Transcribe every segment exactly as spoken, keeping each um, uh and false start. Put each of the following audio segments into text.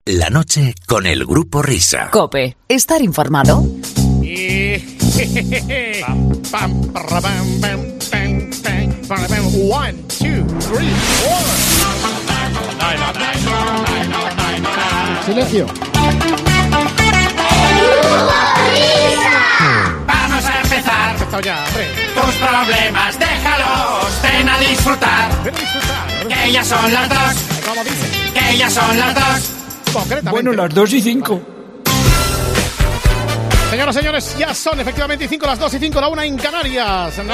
La noche con el Grupo Risa. COPE. Estar informado. Pam, pam, pam, pam, pam, pam, pam, pam. One, two, three, four. Silencio. Vamos a empezar. Empezado ya, hombre. Tus problemas, déjalos. Ven a disfrutar. Ven a disfrutar. Que ya son las dos. ¿Cómo dicen? Que ya son las dos. Concretamente. Bueno, las dos y cinco. Señoras y señores, ya son efectivamente cinco las dos y cinco la una en Canarias. Nos...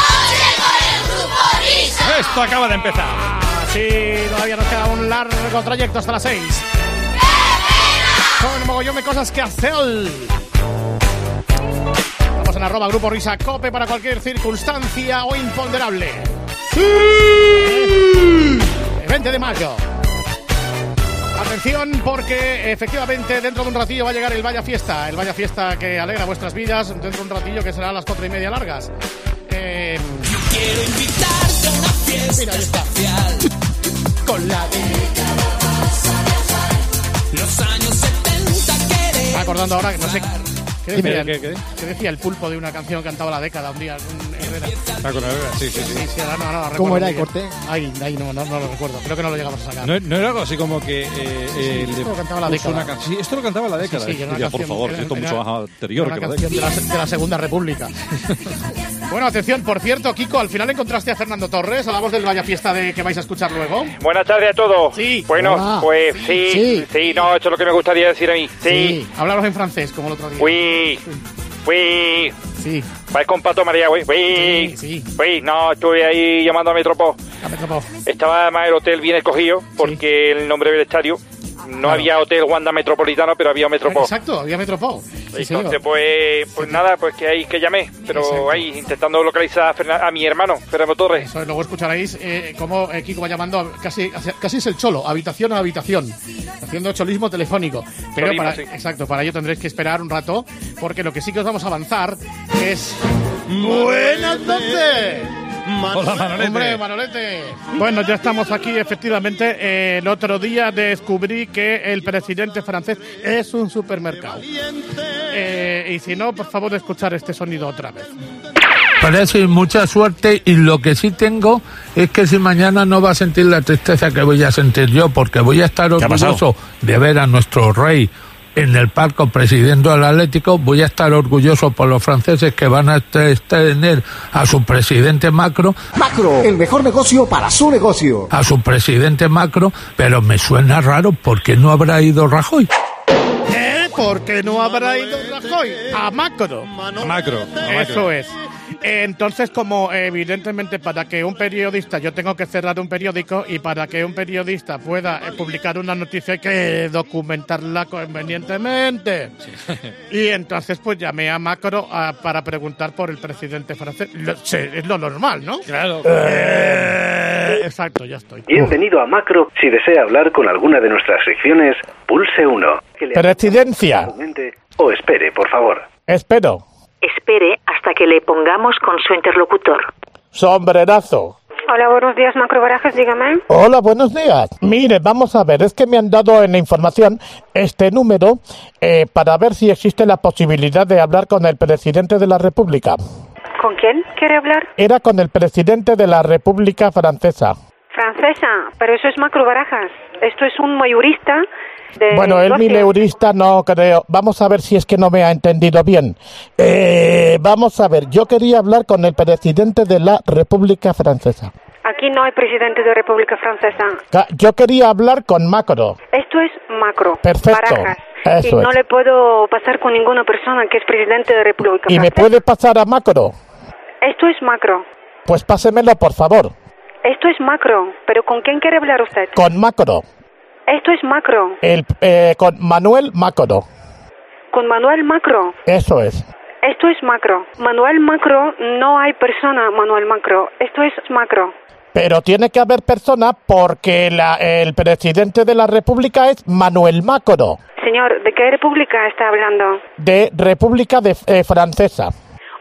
Esto acaba de empezar. Ah, sí, todavía nos queda un largo trayecto hasta las seis. Con un mogollón de cosas que hacer. Estamos en arroba Grupo Risa Cope para cualquier circunstancia o imponderable. ¡Sí! El veinte de mayo. Atención porque efectivamente dentro de un ratillo va a llegar el Vaya Fiesta. El Vaya Fiesta que alegra vuestras vidas dentro de un ratillo que será a las cuatro y media largas. Eh... Yo quiero invitarte a una fiesta. Mira, ahí está. Especial. Con la de... Los años setenta queremos. Me acordando ahora que no sé... ¿Qué decía, ¿Qué, qué, qué? ¿Qué decía el pulpo de una canción que cantaba la década un día? Un Herrera. Ah, con Herrera, sí, sí, sí. Sí, sí, ahora no, no, no recuerdo ¿Cómo era muy el bien. corte? Ay, ay, no, no, no lo recuerdo. Creo que no lo llegamos a sacar. ¿No, no era algo así como que... Eh, eh, esto le lo cantaba la puso década. una can- Sí, esto lo cantaba la década. Sí, sí, era una Diría, por canción- favor, era- esto es era- mucho más anterior Una que la canción de década. la, de la Segunda República. Bueno, atención, por cierto, Kiko, al final encontraste a Fernando Torres, a la voz del Vaya Fiesta de que vais a escuchar luego. Buenas tardes a todos. Sí. Bueno, Hola. pues sí, Sí. sí, no, esto es lo que me gustaría decir a mí. Sí, Hablaros en francés, como el otro día. oui, oui, Sí, vais con Pato María, oui, oui, Sí, sí. oui, no, estuve ahí llamando a Metropó. a Metropó. Estaba además el hotel bien escogido, porque el nombre del estadio, no Claro. había hotel Wanda Metropolitano, pero había Metropó. Exacto, había Metropó. Sí, señor. Entonces, pues, pues nada, pues que ahí que llamé, pero Exacto. ahí intentando localizar a, Fernan- a mi hermano, Fernando Torres. Eso, luego escucharéis eh, cómo eh, Kiko va llamando, a- casi casi es el cholo, habitación a habitación, haciendo cholismo telefónico. Pero Cholismo, para, sí. exacto, para ello tendréis que esperar un rato, porque lo que sí que os vamos a avanzar es... ¡Buenas noches! Hola, Manolete. Hombre, Manolete. Bueno, ya estamos aquí, efectivamente. Eh, el otro día descubrí que el presidente francés es un supermercado. Eh, y si no, por favor, escuchar este sonido otra vez. Parece mucha suerte y lo que sí tengo es que si mañana no va a sentir la tristeza que voy a sentir yo, porque voy a estar ¿Qué ha pasado? orgulloso de ver a nuestro rey en el palco presidiendo al Atlético, voy a estar orgulloso por los franceses que van a te- tener a su presidente Macron, Macro, el mejor negocio para su negocio. a su presidente Macron, pero me suena raro porque no habrá ido Rajoy. ¿Eh? ¿Por qué no habrá ido Rajoy? A Macro. A macro. a Eso macro. es. Entonces, como evidentemente para que un periodista, yo tengo que cerrar un periódico y para que un periodista pueda eh, publicar una noticia hay que documentarla convenientemente. Y entonces pues llamé a Macron a- para preguntar por el presidente francés. Lo- sé, es lo normal, ¿no? Claro. Eh, exacto, ya estoy. Bienvenido a Macro. Si desea hablar con alguna de nuestras secciones, pulse uno. Presidencia, O espere, por favor. espero. Espere hasta que le pongamos con su interlocutor. Sombrerazo. Hola, buenos días, Macro Barajas, dígame. Hola, buenos días. Mire, vamos a ver, es que me han dado en la información este número eh, para ver si existe la posibilidad de hablar con el presidente de la República. ¿Con quién quiere hablar? Era con el presidente de la República Francesa. Francesa, pero eso es Macro Barajas. Esto es un mayorista de... Bueno, el negocios. mileurista no creo. Vamos a ver si es que no me ha entendido bien. Eh, vamos a ver, yo quería hablar con el presidente de la República Francesa. Aquí no hay presidente de República Francesa. Ca- Yo quería hablar con Macron. Esto es Macro Perfecto, Barajas. eso y no es. le puedo pasar con ninguna persona que es presidente de República ¿Y me Francesa. puede pasar a Macron? Esto es Macro. Pues pásemelo, por favor. Esto es Macro. ¿Pero con quién quiere hablar usted? Con Macron. Esto es Macro. El, eh, con Manuel Macron. Con Manuel Macro. Eso es. Esto es Macro. Manuel Macro, no hay persona Manuel Macro. Esto es Macro. Pero tiene que haber persona porque la, el presidente de la República es Manuel Macron, Señor, ¿de qué república está hablando? de República de, eh, Francesa.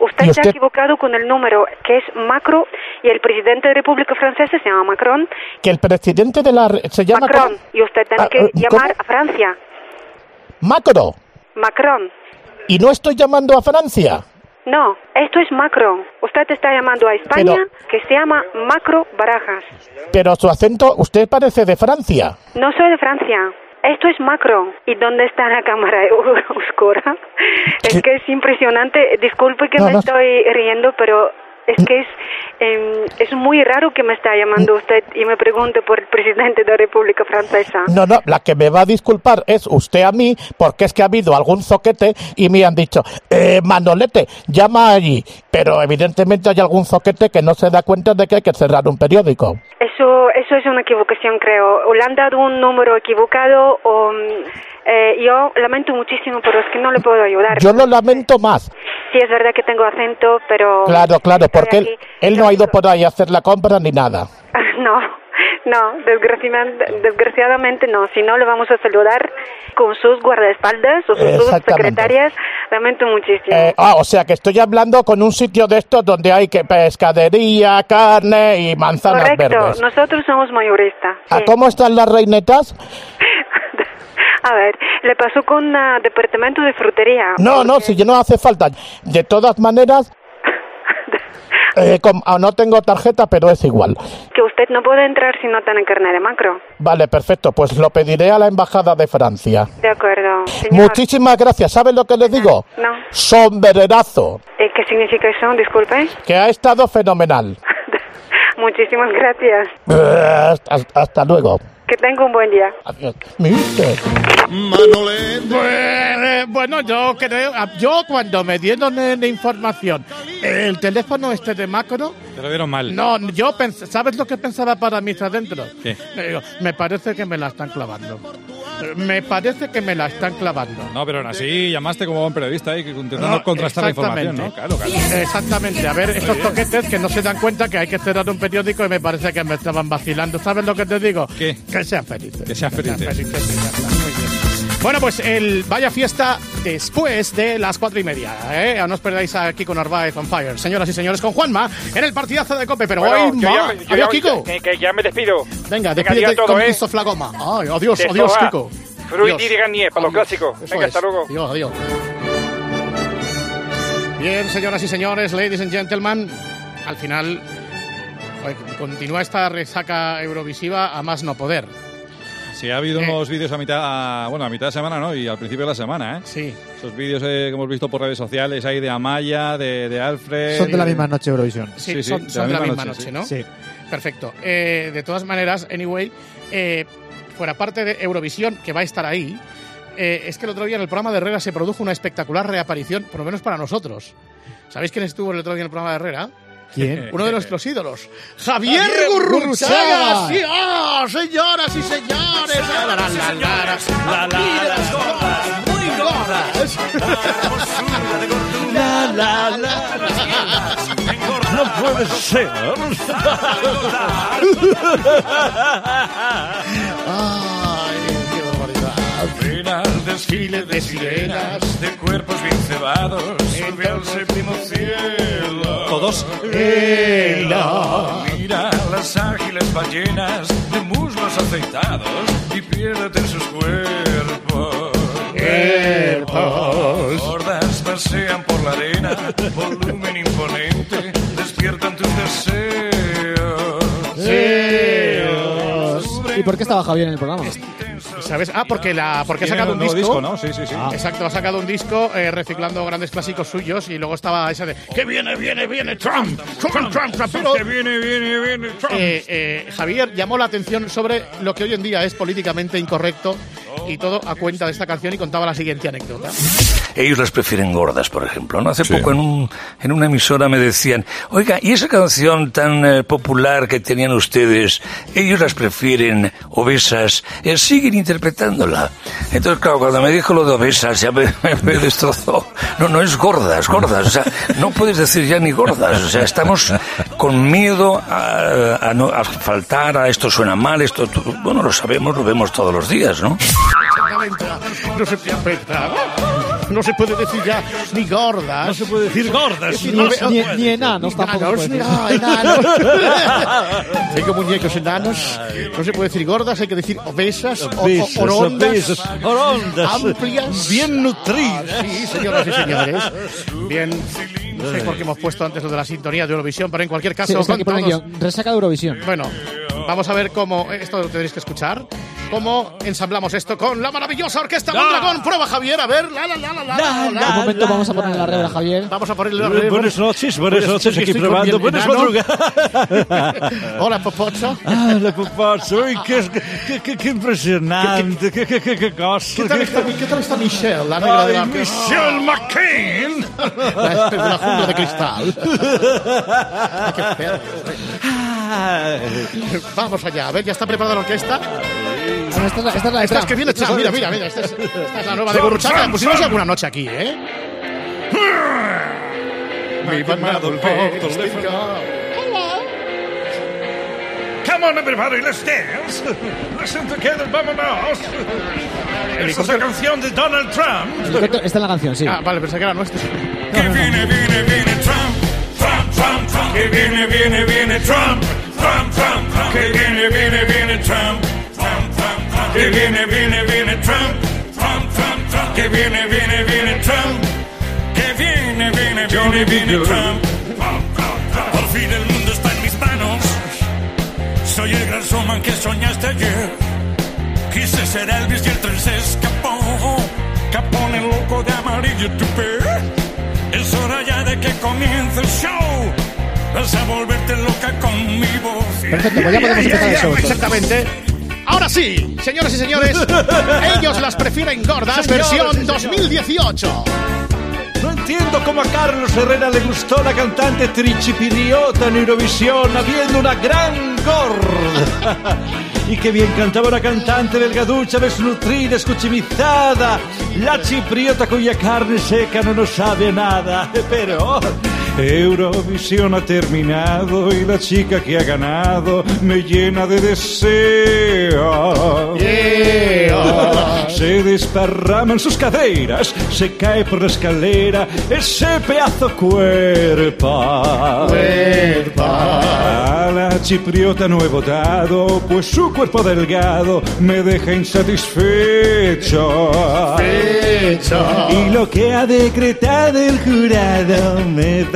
Usted, usted se ha equivocado con el número, que es Macron, y el presidente de la República Francesa se llama Macron. Que el presidente de la... se llama... Macron, ¿cómo? Y usted tiene ah, que llamar ¿cómo? a Francia. Macron. Macron. ¿Y no estoy llamando a Francia? No, esto es Macron. Usted está llamando a España, pero, que se llama Macro Barajas. Pero su acento, usted parece de Francia. No soy de Francia. Esto es Macron. ¿Y dónde está la cámara oscura? Es que es impresionante. Disculpe que no, me no. estoy riendo, pero es que es eh, es muy raro que me está llamando usted y me pregunte por el presidente de la República Francesa. No, no, la que me va a disculpar es usted a mí, porque es que ha habido algún zoquete y me han dicho, eh, Manolete, llama allí. Pero evidentemente hay algún zoquete que no se da cuenta de que hay que cerrar un periódico. Eso, eso es una equivocación, creo. O le han dado un número equivocado o... Eh, yo lamento muchísimo, pero es que no le puedo ayudar. Yo lo lamento más. Sí, es verdad que tengo acento, pero... Claro, claro, porque él, él no ha ido por ahí a hacer la compra ni nada. No, no, desgraciadamente, desgraciadamente no. Si no, le vamos a saludar con sus guardaespaldas o sus secretarias. Lamento muchísimo. Eh, ah, o sea que estoy hablando con un sitio de estos donde hay que pescadería, carne y manzanas Correcto. verdes. Correcto, nosotros somos mayoristas. Sí. ¿Cómo están las reinetas? A ver, le pasó con el uh, departamento de frutería. No, porque... no, si no hace falta. De todas maneras, eh, con, oh, no tengo tarjeta, pero es igual. Que usted no puede entrar si no tiene carnet de Macro. Vale, perfecto, pues lo pediré a la Embajada de Francia. De acuerdo, señor. Muchísimas gracias. ¿Sabe lo que le digo? No. Sombrerazo. ¿Eh, ¿Qué significa eso? Disculpe. Que ha estado fenomenal. Muchísimas gracias. Eh, hasta, hasta luego. Que tenga un buen día. Adiós. ¿Viste? Manolete. Bueno, yo creo, yo cuando me dieron la información, el teléfono este de Macro... Te lo dieron mal. No, yo pens- ¿sabes lo que pensaba para mí adentro? ¿Qué? Me, digo, me parece que me la están clavando. Me parece que me la están clavando. No, pero aún así llamaste como buen periodista y ¿eh? intentando no, contrastar la información, ¿no? Claro, claro. Exactamente. A ver, estos toquetes que no se dan cuenta que hay que cerrar un periódico y me parece que me estaban vacilando. ¿Sabes lo que te digo? ¿Qué? Que sean felices. Que sean felices. Que sean felices y ya está. Muy bien. Bueno, pues el vaya fiesta después de las cuatro y media. ¿eh? No os perdáis aquí con Narváez on Fire. Señoras y señores, con Juanma en el partidazo de COPE. Pero bueno, hoy, yo ma, ya, yo adiós, ya, Kiko. Que, que ya me despido. Venga, despídete con eh. Flagoma. Ay, adiós, de adiós, soja. Kiko. Fruit y Garnier, para los clásicos. Eso Venga, es. hasta luego. Adiós, adiós. Bien, señoras y señores, ladies and gentlemen, al final joder, continúa esta resaca eurovisiva a más no poder. Sí, ha habido eh. unos vídeos a mitad, a, bueno, a mitad de semana, ¿no? Y al principio de la semana, ¿eh? Sí. Esos vídeos eh, que hemos visto por redes sociales ahí de Amaya, de, de Alfred... Son de la misma noche Eurovisión. Sí, sí, sí son, de, son la de la misma misma noche, noche, ¿no? Sí. Perfecto. Eh, de todas maneras, anyway, eh, fuera parte de Eurovisión, que va a estar ahí, eh, es que el otro día en el programa de Herrera se produjo una espectacular reaparición, por lo menos para nosotros. ¿Sabéis quién estuvo el otro día en el programa de Herrera? ¿Quién? Uno de nuestros ídolos. ¡Javier, Javier Gurruchaga! ¡Sí, oh, señoras y señores! ¡La, la, la, la, la, la, la, muy gordas! ¡La, la, la, no puede ser! ¡Ay, qué barbaridad! Ven al desfile de sirenas, de cuerpos bien cebados, sube al séptimo cielo. Todos. Ela. Mira las ágiles ballenas, de muslos aceitados, y piérdete en sus cuerpos. Cuerpos. Gordas pasean por la arena, volumen imponente, despiertan tus deseos. Deseos. ¿Y por qué estaba Javier en el programa? ¿Sabes? Ah, porque la porque ha sacado un, un disco. disco, ¿no? Sí, sí, sí. Ah. Exacto, ha sacado un disco eh, reciclando grandes clásicos suyos y luego estaba esa de que viene, viene, viene Trump, Trump, Trump, Trump, pero que viene, viene, viene Trump. Eh, eh, Javier llamó la atención sobre lo que hoy en día es políticamente incorrecto y todo a cuenta de esta canción y contaba la siguiente anécdota. Ellos las prefieren gordas, por ejemplo, ¿no? Hace sí. poco en, un, en una emisora me decían, oiga, ¿y esa canción tan eh, popular que tenían ustedes, ellos las prefieren obesas, eh, siguen interpretándola? Entonces, claro, cuando me dijo lo de obesas, ya me, me, me destrozó. No, no es gordas, gordas, o sea, no puedes decir ya ni gordas, o sea, estamos con miedo a, a, no, a faltar, a esto suena mal, esto, bueno, lo sabemos, lo vemos todos los días, ¿no? Exactamente, no se piensa. no se puede decir ya ni gordas. No se puede decir gordas. Ni, no se ni, puede. ni enanos tampoco. Enanos, se puede no, decir. enanos. Tengo muñecos enanos. No se puede decir gordas, hay que decir obesas, o- Obesas, o- orondas, obesas, orondas, amplias, bien nutridas. Ah, sí, señoras y señores. Bien, no sé por qué hemos puesto antes lo de la sintonía de Eurovisión, pero en cualquier Sí, caso, está aquí con pone todos- guión. Resaca de Eurovisión. bueno, vamos a ver cómo, esto lo tendréis que escuchar, cómo ensamblamos esto con la maravillosa Orquesta Mondragón. Prueba, Javier, a ver, la, la, la, la, la, la, la. Un momento, vamos a poner la regla, Javier. Vamos a ponerle la Bu- Buenas noches, buenas Pues, noches, que aquí estoy con probando. mi Buenas enano. madrugadas. Hola, Popocho. Ah, la pupazo, uy, qué, qué, qué, qué impresionante, qué, qué, qué, qué cosa. ¿Qué tal, está, ¿Qué tal está Michelle, la negra de la... Ay, Michelle McCain. La, de la jungla de cristal. Ay, qué feo. Vamos allá, a ver, ya está preparada la orquesta. Bueno, esta, es la, esta es la de Esta es Trump. que viene Trump, mira, mira, mira, esta es, esta es la nueva de Gurruchaga. La pusimos alguna noche aquí, ¿eh? Me ha llamado el teléfono. Come on, everybody, let's dance. Listen together, vámonos. Esta es la canción de Donald Trump. Esta es la canción, sí. Ah, vale, pensé que era nuestra. Que viene, viene, viene Trump. Trump, Trump, Trump. Que viene, viene, viene Trump. Trump, Trump, Trump. Que viene, viene, viene Trump. Trump, Trump, Trump. Que viene, viene, viene Trump. Trump, Trump, Trump. Que viene, viene, viene Trump. Que viene, viene, viene, viene Trump. Por fin el mundo está en mis manos. Soy el gran showman que soñaste ayer. Quise ser Elvis y el tren se escapó. Capone loco de amarillo tupé. Es hora ya de que comience el show. Vas a volverte loca con mi voz. Perfecto, pues ya podemos empezar el show. entonces. Exactamente. Ahora sí, señoras y señores, ellos las prefieren gordas, Señores y versión dos mil dieciocho. No entiendo cómo a Carlos Herrera le gustó la cantante Trichipiriota en Eurovisión, habiendo una gran gorda. Y qué bien cantaba una cantante delgaducha, desnutrida, escuchimizada, la chipriota cuya carne seca no nos sabe a nada. Pero Eurovisión ha terminado y la chica que ha ganado me llena de deseo. Yeah. Se desparrama en sus caderas, se cae por la escalera ese pedazo cuerpo. Cuerpo. A la chipriota no he votado, pues su cuerpo delgado me deja insatisfecho. Fecho. Y lo que ha decretado el jurado me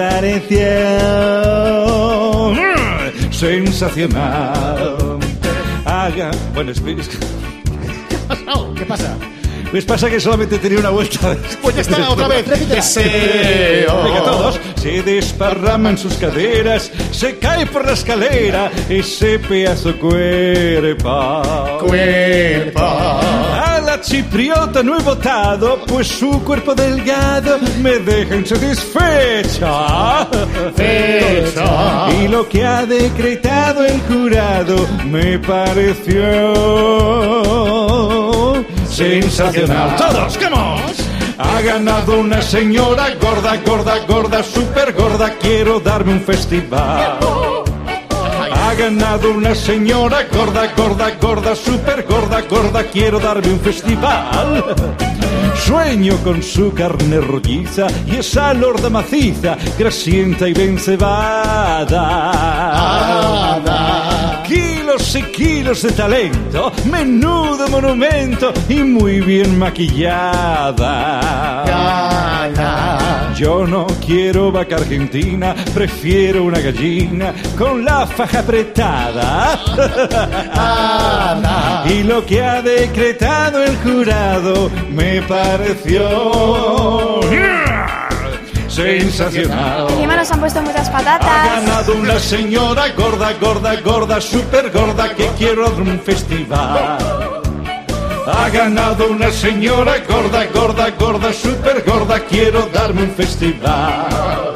pareció mm, sensacional. Haga... Bueno, es... ¿Qué pasa? Pues pasa que solamente tenía una vuelta. Pues ya está, otra vez. Deseo. Venga, todos. Se desparrama en sus caderas, se cae por la escalera ese pedazo cuerpo. Cuerpo. A la chipriota no he votado, pues su cuerpo delgado me deja insatisfecha. Fecho. Y lo que ha decretado el jurado me pareció sensacional. Todos, vamos. Ha ganado una señora gorda, gorda, gorda, super gorda. Quiero darme un festival. Ha ganado una señora gorda, gorda, gorda, super gorda, gorda. Quiero darme un festival. Sueño con su carne rolliza y esa lorda maciza, grasienta y bien cebada. Kilos y kilos de talento, menudo monumento y muy bien maquillada. Gana. Yo no quiero vaca argentina, prefiero una gallina con la faja apretada. Ana. Y lo que ha decretado el jurado me pareció sensacional. Encima nos han puesto muchas Ha patatas. ganado una señora gorda, gorda, gorda, super gorda que quiero dar un festival. Ha ganado una señora gorda, gorda, gorda, super gorda, quiero darme un festival.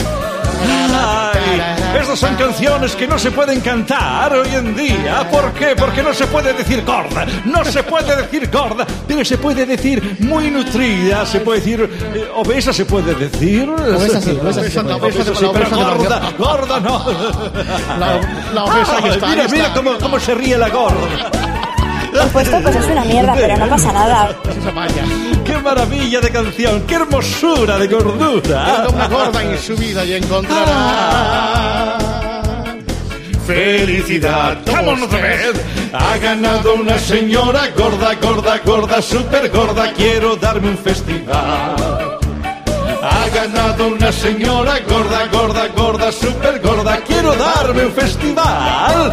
Ay, estas son canciones que no se pueden cantar hoy en día. ¿Por qué? Porque no se puede decir gorda, no se puede decir gorda, pero se puede decir muy nutrida, se puede decir eh, obesa, se puede decir. Obesa sí, obesa sí se puede. Obesa sí, pero gorda, gorda no. La, la obesa ahí Ay, está. mira, ahí mira está. cómo, cómo se ríe la gorda. Por supuesto, pues es una mierda, pero no pasa nada. ¡Qué maravilla de canción! ¡Qué hermosura de gordura! Una gorda en su vida y encontrará felicidad. ¡Vamos otra vez! Ha ganado una señora gorda, gorda, gorda, súper gorda. Quiero darme un festival. Ha ganado una señora gorda, gorda, gorda, súper gorda. Quiero darme un festival.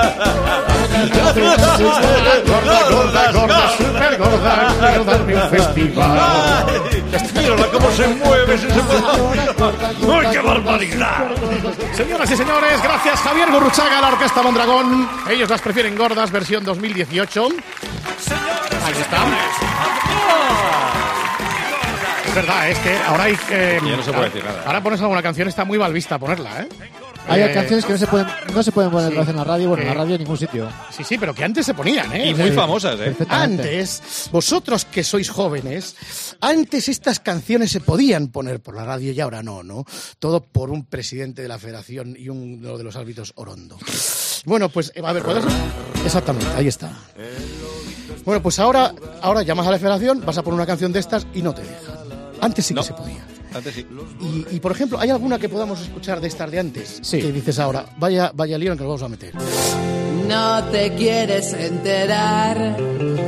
Gorda, gorda, gorda, súper gorda. Quiero darme un festival. Mírala cómo se mueve. Si se mueve. ¡Uy, qué barbaridad! Señoras y señores, gracias Javier Gurruchaga, la Orquesta Mondragón. Ellos las prefieren gordas, versión dos mil dieciocho. Ahí está. Es verdad, es que ahora hay que... Ya no se puede decir nada. Ahora pones alguna canción, está muy mal vista ponerla, ¿eh? Hay eh, canciones que no se pueden no se pueden poner sí, en la radio, bueno, que, en la radio en ningún sitio. Sí, sí, pero que antes se ponían, ¿eh? Y muy famosas, ¿eh? Antes, vosotros que sois jóvenes, antes estas canciones se podían poner por la radio y ahora no, ¿no? Todo por un presidente de la federación y uno de los árbitros Orondo. Bueno, pues, a ver, ¿puedes? Exactamente, ahí está. Bueno, pues ahora, ahora llamas a la federación, vas a poner una canción de estas y no te dejan. Antes sí que no. se podía. Antes sí. Y, y, por ejemplo, ¿hay alguna que podamos escuchar de estas de antes? Sí. Que dices ahora, vaya, vaya lío en que lo vamos a meter. No te quieres enterar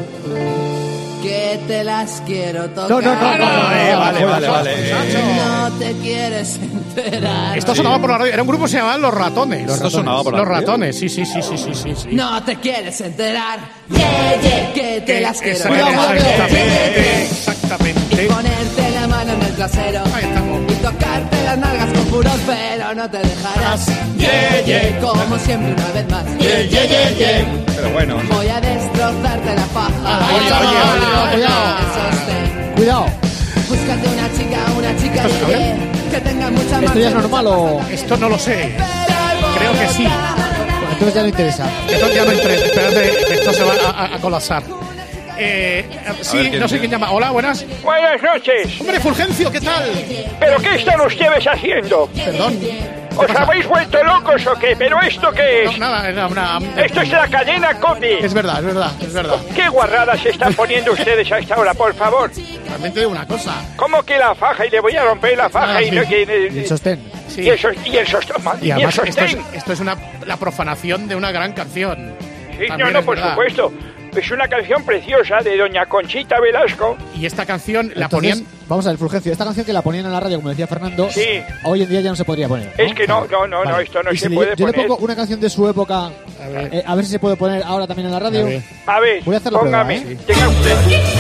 que te las quiero tocar. No, no, no, no, no, no, eh, vale, vale, vale. No te quieres enterar. Esto sonaba por la radio. Era un grupo que se llamaba Los Ratones. Los Esto sonaba por la Los radio. Ratones, sí, sí, sí, sí, sí, sí, sí. No te quieres enterar. Yeah, yeah, que te las quiero Exactamente, tocar. exactamente, exactamente. Y ponerte la mano en el trasero. Ahí estamos. Y tocarte las nalgas con furor, pero no te dejarás. Yeah, yeah, como siempre una vez más. Yeah, yeah, yeah, yeah. Pero bueno. Voy a destrozarte la paja. Oye, oye, oye, cuidado. Sostén. Cuidado. Búscate una chica, una chica ¿Esto se yeah, yeah, que tenga mucha ¿Esto ya es normal o...? Esto no lo sé. Creo que sí. Bueno, entonces ya no interesa. Esto ya no interesa. Espérate, esto se va a, a colapsar. Eh, sí, ver, ¿quién no sé tiene? quién llama. Hola, buenas. Buenas noches. Hombre, Fulgencio, ¿qué tal? ¿Pero qué están ustedes haciendo? Perdón. ¿Os habéis vuelto locos o qué? ¿Pero esto qué es? No, nada, era una... Esto es la cadena COPE. Es verdad, es verdad, es verdad. ¿Qué guarradas se están poniendo ustedes a esta hora, por favor? Realmente digo una cosa. ¿Cómo que la faja? Y le voy a romper la faja Ah, y no sí. que... Y el sostén. Sí. Y el, sos- y el sostén. Y Y el además esto es, sostén. esto es una, la profanación de una gran canción. Sí, no, También no, es por verdad. supuesto. Es una canción preciosa de doña Conchita Velasco. Y esta canción la Entonces, ponían... vamos a ver, Fulgencio, esta canción que la ponían en la radio, como decía Fernando, Sí. hoy en día ya no se podría poner. ¿no? Es que no, no, no, no, Vale. esto no Y se si le- puede Yo le poner. pongo una canción de su época, A ver. eh, a ver si se puede poner ahora también en la radio. A ver. A ver, Voy a hacerlo póngame. prueba, ¿eh? Tenga usted.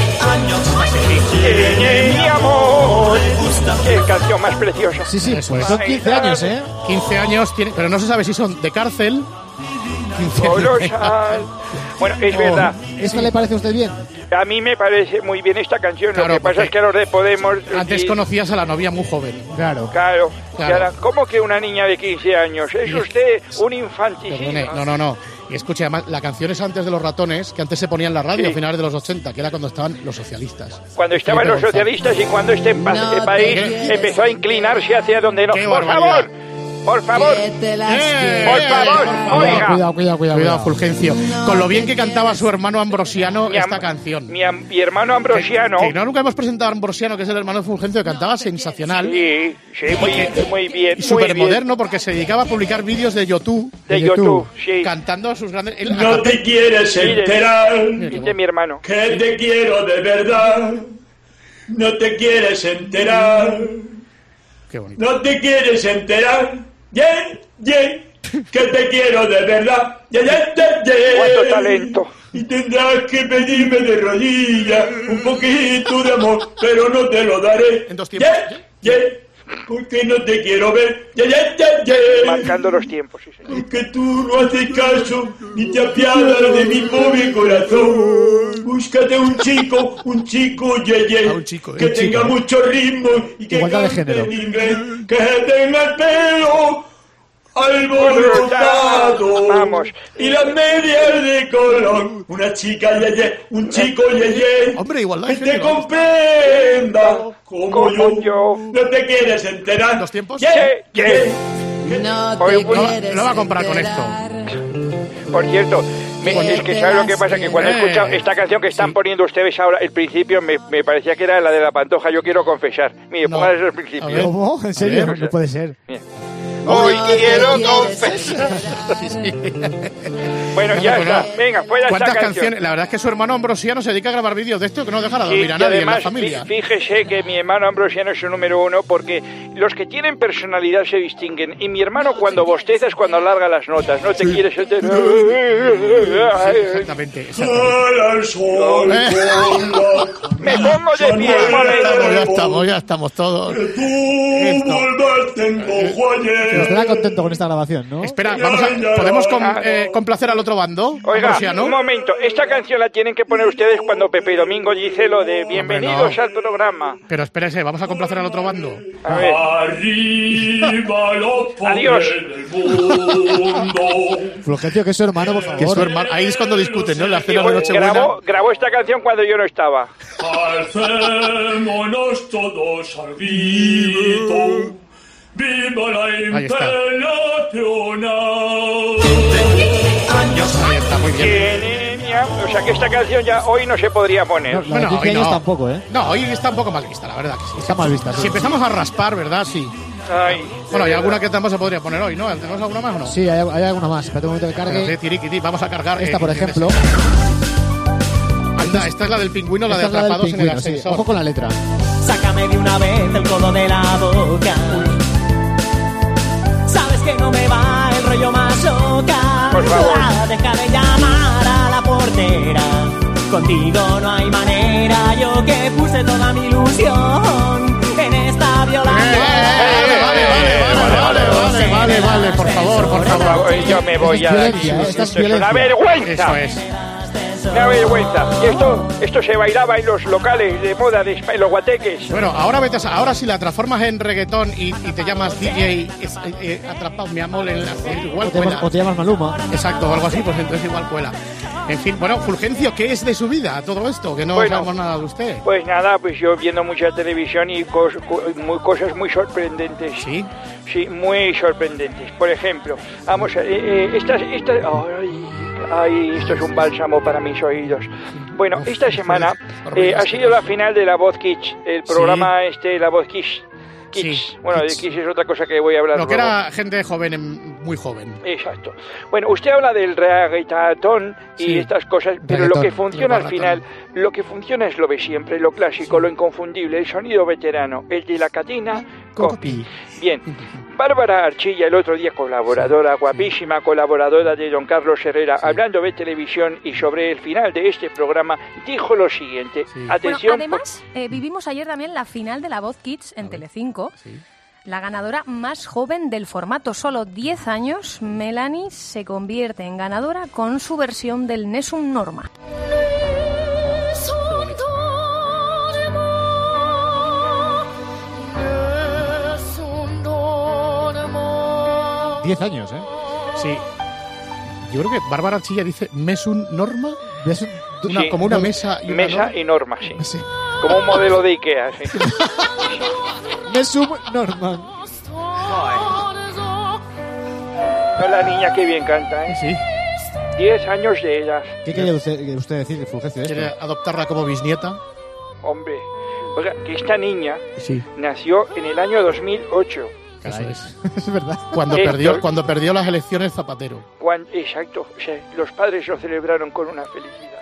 Tiene mi amor. Qué canción más preciosa. Sí, sí, Eso es. son quince años, ¿eh? quince años tiene, pero no se sabe si son de cárcel. quince Colosal. Bueno, es Oh. verdad. ¿Esta le parece a usted bien? A mí me parece muy bien esta canción. Claro, Lo que pasa porque es que los de Podemos... Antes y- conocías a la novia muy joven. Claro. Claro, Claro. claro. ¿Cómo que una niña de quince años? Es Y- usted un Perdone, infanticida. no, no, no. Y escucha, además, la canción es antes de Los Ratones, que antes se ponía en la radio Sí. a finales de los ochenta, que era cuando estaban los socialistas. Cuando estaban Felipe los González. socialistas y cuando este pa- No eh, país te empezó a inclinarse hacia donde no... Qué ¡Por barbaridad. favor! ¡Por favor! Que te las Eh, quiero Por favor, tocar. oiga. Cuidado, cuidado, cuidado. Cuidado, cuidado. Fulgencio. Con lo bien que cantaba su hermano Ambrosiano Mi am- esta canción. Mi, am- mi hermano Ambrosiano... Que, que no nunca hemos presentado a Ambrosiano, que es el hermano de Fulgencio, que cantaba sensacional. Sí, sí, muy, muy bien. Y muy súper bien. moderno, porque se dedicaba a publicar vídeos de YouTube. De YouTube, sí. Cantando sus grandes... él- No te quieres Mire, enterar dice mi hermano. que te quiero de verdad. No te quieres enterar. Qué bonito. No te quieres enterar. Bien, bien. Que te quiero de verdad. Yeah, yeah, yeah, yeah. ¡Cuánto talento! Y tendrás que pedirme de rodillas un poquito de amor, pero no te lo daré. En dos tiempos. Yeah, yeah. Porque no te quiero ver. Yeah, yeah, yeah, yeah. Marcando los tiempos, sí, señor. Porque tú no haces caso ni te apiadas de mi pobre corazón. Búscate un chico, un chico yeye, Ah, un chico, que un tenga chico. mucho ritmo y que Igualdad de cante género. en inglés, que tenga el pelo alborotado Vamos. y las medias de color. Una chica yeye, un chico yeye, Hombre, igualdad que de te género. comprenda como, Como yo. yo. No te quieres enterar. ¿Dos tiempos? Yeah, Sí, yeah. No Oye, te no- quieres no va a comprar con enterar. Por cierto, Me- es que ¿sabes lo que pasa? Que cuando he escuchado esta canción que están poniendo ustedes ahora, el principio me, me parecía que era la de la Pantoja. Yo quiero confesar. Mire, pongan eso al principio. ¿Cómo? ¿En serio? No puede ser. Hoy quiero confesar. Bueno, ya Bueno, está. Venga, fuera esta ¿Cuántas canción. canciones? La verdad es que su hermano Ambrosiano se dedica a grabar vídeos de esto que no dejará Sí, dormir a y nadie en la además, familia. fí- fíjese que mi hermano Ambrosiano es su número uno porque los que tienen personalidad se distinguen. Y mi hermano cuando bosteza es cuando alarga las notas. No te quieres... Exactamente. Me pongo de pie, un momento. Ya estamos, ya estamos todos. Estará contento con esta grabación, ¿no? Espera, vamos a, ¿podemos com- eh, complacer al otro bando? Oiga, Ambrosiano? un momento. Esta canción la tienen que poner ustedes cuando Pepe Domingo dice lo de bienvenidos no. al programa. Pero espérese, vamos a complacer al otro bando. A ver. Adiós. Fulgencio, que es su hermano, por favor. Que su hermano, ahí es cuando discuten, ¿no? En la Y cena de bueno, Nochebuena. grabó, grabó esta canción cuando yo no estaba. Alcémonos todos al grito. ¡Viva la Ahí está. internacional! Ahí está, muy bien. Que niña. O sea que esta canción ya hoy no se podría poner. No, la de Bueno, quince hoy años no. tampoco, ¿eh? No, hoy está un poco mal vista, la verdad que sí. Está mal vista. sí. Si empezamos a raspar, ¿verdad? Sí. Ay, Bueno, hay de alguna verdad. que tampoco se podría poner hoy, ¿no? ¿Tenemos alguna más o no? Sí, hay, hay alguna más. Espérate un momento que Espérate, cargue. tiriquiti, vamos a cargar. Esta, eh, por eh, ejemplo. Anda, esta es la del pingüino, la de Esta es la del atrapados en el pingüino, sí. ascensor. Ojo con la letra. Sácame de una vez el codo de la boca. Sabes que no me va el rollo masoca. Por favor. Ah, deja de llamar a la portera. Contigo no hay manera. Yo que puse toda mi ilusión en esta violación. Vale, vale, vale, vale, vale, vale, por favor, por Por favor. favor, yo me voy Esta a... es violencia, esta es Esto es una violencia. vergüenza. Eso es. Una vergüenza. Y esto, esto se bailaba en los locales de moda, de España, en los guateques. Bueno, ahora vete a- ahora si la transformas en reggaetón y, y te llamas D J es, eh, eh, atrapado mi amor en la igual O te, cuela. llamas, o te llamas Maluma. Exacto, o algo así, pues entonces igual cuela. En fin, bueno, Fulgencio, ¿qué es de su vida todo esto? Que no Bueno. sabemos nada de usted. Pues nada, pues yo viendo mucha televisión y cos- co- muy, cosas muy sorprendentes. ¿Sí? Sí, muy sorprendentes. Por ejemplo, vamos a... Eh, eh, estas... estas ay, ay, esto es un bálsamo para mis oídos. Bueno, esta semana eh, ha sido la final de La Voz Kids, el programa este, La Voz Kids. Kids. Sí, Bueno, Kids. de Kids es otra cosa que voy a hablar Lo que luego. era gente joven, em, muy joven. Exacto. Bueno, usted habla del reggaetón y Sí. estas cosas, pero Reggaetón, lo que funciona al reggaetón. final, lo que funciona es lo de siempre, lo clásico, lo inconfundible, el sonido veterano, el de la catina copy. Bien, Bárbara Archilla, el otro día colaboradora, guapísima colaboradora de don Carlos Herrera, hablando de televisión y sobre el final de este programa, dijo lo siguiente. Atención. Bueno, además, eh, vivimos ayer también la final de La Voz Kids en Telecinco. La ganadora más joven del formato, solo diez años, Melanie se convierte en ganadora con su versión del Nessun Norma. Diez años, ¿eh? Sí. Yo creo que Bárbara Archilla dice Mesun Norma. Mesun- Una- Sí. como una mesa y una Mesa norma. y norma, sí. Sí. Como un modelo de Ikea, sí. Nessun Norman. No, la niña que bien canta, ¿eh? Sí. Diez años de edad. ¿Qué quería usted, usted decir, Fulgencio, de Quiere esto? adoptarla como bisnieta. Hombre, oiga, que esta niña Sí. nació en el año dos mil ocho. Eso es. Es verdad. Cuando Eh, perdió, yo- cuando perdió las elecciones Zapatero. Cuan- exacto, o sea, los padres lo celebraron con una felicidad.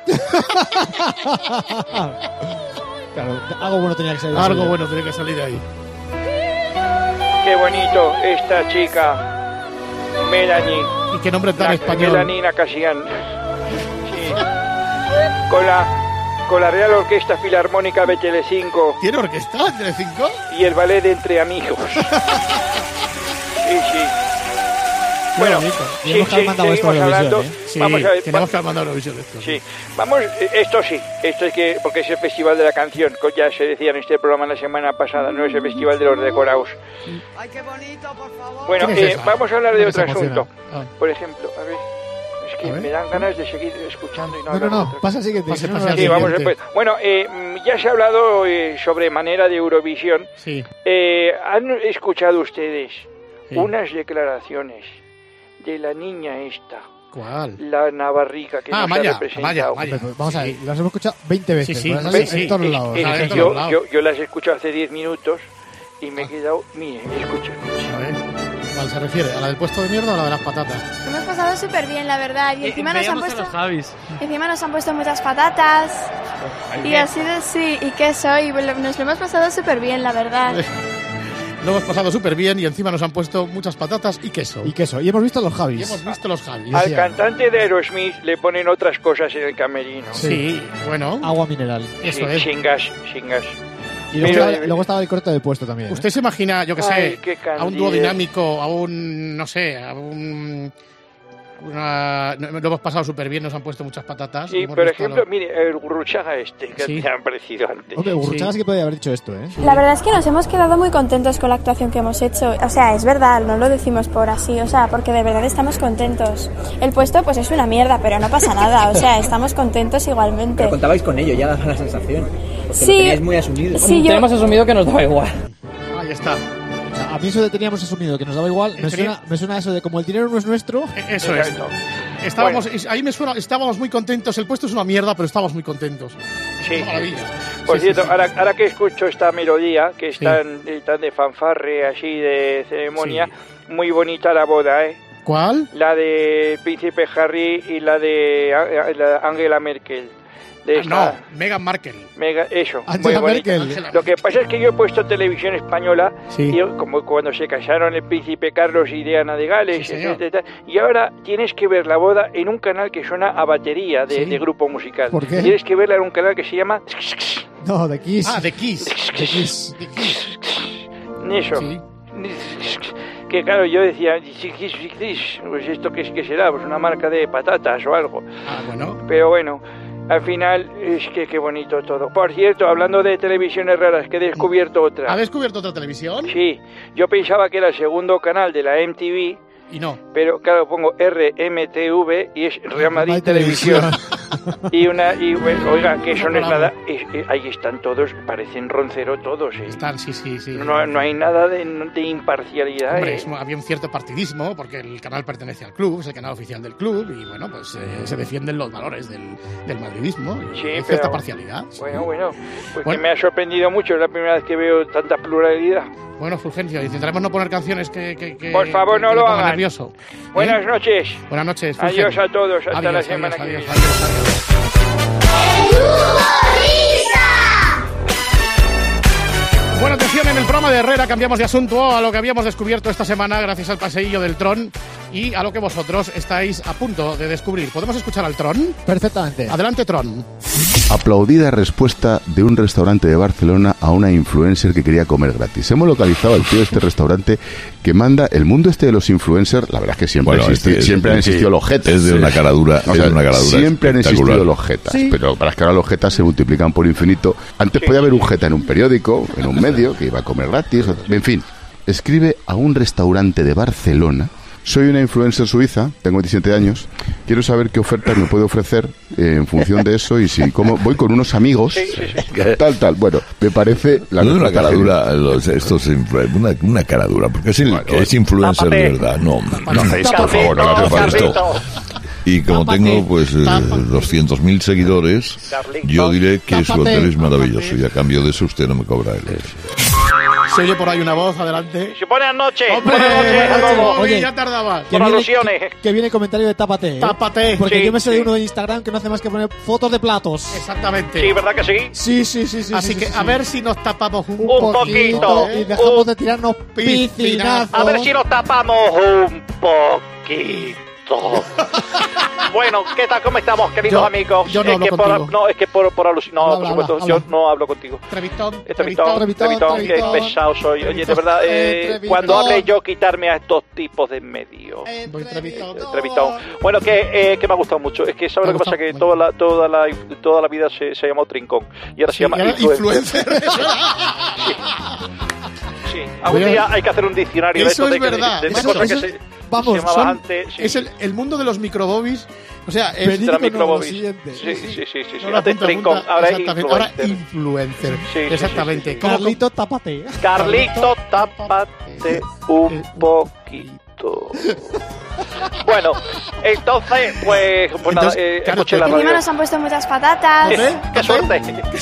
Claro, algo bueno tenía que salir. Algo bueno tiene que salir de ahí. Qué bonito esta chica, Melanie. ¿Y qué nombre tan la- español? Melanina Casian. Sí. Con la, con la Real Orquesta Filarmónica de Telecinco ¿Tiene orquesta en Telecinco? y el ballet de Entre Amigos. Sí, sí. Bueno, bonito. sí, Tenemos que haber sí, mandado esto a seguimos Eurovisión, hablando. ¿eh? Sí, Vamos a ver, tenemos va- que haber mandado Eurovisión esto. Sí, vamos, eh, esto sí, esto es que, porque es el Festival de la Canción, que ya se decía en este programa la semana pasada, no es el Festival de los Decorados. Ay, qué bonito, por favor. Bueno, ¿Quién es eh, esa? vamos a hablar de ¿Quién otro se emociona? asunto. Ah. Por ejemplo, a ver, es que A ver. me dan ganas de seguir escuchando y no No, no, hablar de no. otro. Pasa al siguiente. Pase, que no pase nos al Sí, da vamos siguiente. después. Bueno, eh, mm, ya se ha hablado eh, sobre manera de Eurovisión. Sí. Eh, ¿Han escuchado ustedes Sí. unas declaraciones de la niña esta, ¿Cuál? La Navarrica, que Ah, no Maya, se ha representado. Maya, Maya. Vamos a ver, las hemos escuchado veinte veces. Sí, sí, pues, sí, en sí. todos lados. Eh, Ah, eh, en todos yo, lados. yo, yo las he escuchado hace diez minutos y me he quedado... Mire, escucha, escucha. A ver, ¿cuál se refiere? ¿A la del puesto de mierda o a la de las patatas? Lo hemos pasado súper bien, la verdad. Y encima nos han puesto... Javis. Encima nos han puesto muchas patatas. Y así de sí, y queso. Y nos lo hemos pasado súper bien, la verdad. Lo hemos pasado súper bien y encima nos han puesto muchas patatas y queso. Y queso. Y hemos visto los Y Javis. hemos visto los Javis. Al cantante de Aerosmith le ponen otras cosas en el camerino. Sí, bueno. Agua mineral. Eso Sí, es. sin gas, sin gas. Y luego, Mira, estaba, luego estaba el corte del puesto también. ¿Usted se imagina, yo que Ay, sé, qué a un dúo candidez. dinámico, a un, no sé, a un... Una, no- lo hemos pasado súper bien, nos han puesto muchas patatas. y Sí, hemos por visto ejemplo, lo- mire, el Gurruchaga este, que Sí. me han parecido antes. Hombre, Gurruchaga sí que podía haber dicho esto, ¿eh? La verdad es que nos hemos quedado muy contentos con la actuación que hemos hecho. O sea, es verdad, no lo decimos por así, o sea, porque de verdad estamos contentos. El puesto pues es una mierda, pero no pasa nada, o sea, estamos contentos igualmente. Pero contabais con ello, ya daba la sensación. Porque Sí. lo teníais muy asumido. Sí, yo- Tenemos asumido que nos daba igual. Ahí está. O sea, a mí eso de teníamos asumido que nos daba igual, me suena, me suena eso de como el dinero no es nuestro. Eso es. Exacto. Estábamos, ahí me suena, estábamos muy contentos. El puesto es una mierda, pero estábamos muy contentos. Sí. Una maravilla. Por Sí, cierto, sí, sí. Ahora, ahora que escucho esta melodía, que es tan, eh, tan de fanfarre, así de ceremonia, muy bonita la boda, ¿eh? ¿Cuál? La de Príncipe Harry y la de ah, la Angela Merkel. De Ah, esta- no, Meghan Markle. Mega, eso, Angela muy bonita. Merkel. Lo que pasa es que yo he puesto televisión española, Sí. y como cuando se casaron el príncipe Carlos y Diana de Gales, Sí, señor. etcétera, y ahora tienes que ver la boda en un canal que suena a batería de, Sí. de grupo musical. ¿Por qué? Tienes que verla en un canal que se llama No, de Kiss. Ah, de Kiss. De Kiss. De Kiss. eso. Sí. Que claro, yo decía, pues esto qué, qué será, pues una marca de patatas o algo. Ah, bueno. Pero bueno, al final es que qué bonito todo. Por cierto, hablando de televisiones raras, que he descubierto otra. ¿Ha descubierto otra televisión? Sí, yo pensaba que era el segundo canal de la M T V, Y no. pero claro, pongo R M T V y es Real Madrid Hay Televisión. televisión. Y una, y bueno, oiga, que eso no es Bravo. nada, es- eh, ahí están todos, parecen roncero todos, ¿eh? Están, sí, sí, sí. No, no hay nada de, de imparcialidad, Hombre, ¿eh? es- había un cierto partidismo porque el canal pertenece al club, es el canal oficial del club y bueno, pues eh, se defienden los valores del, del madridismo y Sí, hay cierta pero- parcialidad. Bueno, bueno, pues Bueno. que me ha sorprendido mucho, es la primera vez que veo tanta pluralidad. Bueno, Fulgencio, intentaremos no poner canciones que... que, que Por favor, que- no que lo le pongan hagan. nervioso. Buenas ¿Eh? noches. Buenas noches, Fulgencio. Adiós a todos, hasta Adiós, la adiós, semana que adiós, viene. adiós, adiós. Bueno, atención, en el programa de Herrera cambiamos de asunto a lo que habíamos descubierto esta semana gracias al paseillo del Tron y a lo que vosotros estáis a punto de descubrir. ¿Podemos escuchar al Tron? Perfectamente. Adelante, Tron. Aplaudida respuesta de un restaurante de Barcelona a una influencer que quería comer gratis. Hemos localizado al tío de este restaurante que manda el mundo este de los influencers. La verdad es que siempre, Bueno, ha existido- este es- siempre han sí, existido los jetas. es de una caradura- O es sea, de una caradura siempre han espectacular. existido los jetas, Sí. pero para que ahora los jetas se multiplican por infinito. Antes podía haber un jeta en un periódico, en un medio, que iba a comer gratis. En fin, escribe a un restaurante de Barcelona. Soy una influencer suiza, tengo veintisiete años. Quiero saber qué ofertas me puede ofrecer eh, en función de eso y si como voy con unos amigos, tal, tal. Bueno, me parece la No es una respuesta caradura, genial. los, estos influ- una, una caradura, porque es, el, que es influencer de verdad. No, no hacéis, por favor, no hace para esto. Y como tengo pues eh, doscientos mil seguidores, yo diré que su Tápate. hotel es maravilloso y a cambio de eso usted no me cobra el. Se oye por ahí una voz, adelante. Buenas noches. ¡Hombre! Buenas noches a todos. Oye, ya tardaba. Que Por viene, alusiones. que, que viene el comentario de tápate. ¿eh? Tápate. Porque Sí, yo me sé de sí. uno de Instagram que no hace más que poner fotos de platos. Exactamente. Sí, ¿verdad que sí? Sí, sí, sí, sí. Así sí, que sí, a sí. ver si nos tapamos un, Un poquito. Y dejamos Un de tirarnos piscinazo. piscinazos. A ver si nos tapamos un poquito. Bueno, ¿qué tal? ¿Cómo estamos, queridos Yo- amigos? yo no es hablo que por, contigo. no, es que por, por alusión. No, Habla, por habla, supuesto, habla. yo no hablo contigo. Trevistón. Trevitón, Trevitón, Trevitón, qué Trevitón. pesado soy. Oye, de Trevitón, verdad, eh, eh, Trevitón. cuando hable yo, quitarme a estos tipos de en medio. Voy Trevitón. Trevitón. Bueno, que, eh, que me ha gustado mucho. Es que, ¿sabes ¿Te lo ha que pasa? gustado? Que toda la, toda la, toda la vida se, se llamó Trincón. Y ahora Sí, se llama y ahora influencer. influencer. Sí. Algún Voy a- día hay que hacer un diccionario de Eso esto de, es que- verdad. de, de Eso- cosas eso que es- se, Vamos, se llamaban son- antes. Sí. es el, el mundo de los microbobis. O sea, es Verídico Era no, lo microbobis. siguiente. Sí, sí, sí, sí, sí. No, no, Antes apunta, Trincón, apunta, ahora exactamente. Ahora influencer. influencer. Sí, sí, Exactamente. sí, sí, sí. ¿Cómo- Carlito, tápate. Carlito, tápate un poquito. Roberto. Bueno, entonces, pues, pues nada, eh, claro, escuché la Encima radio. nos han puesto muchas patatas. ¿Qué, qué suerte.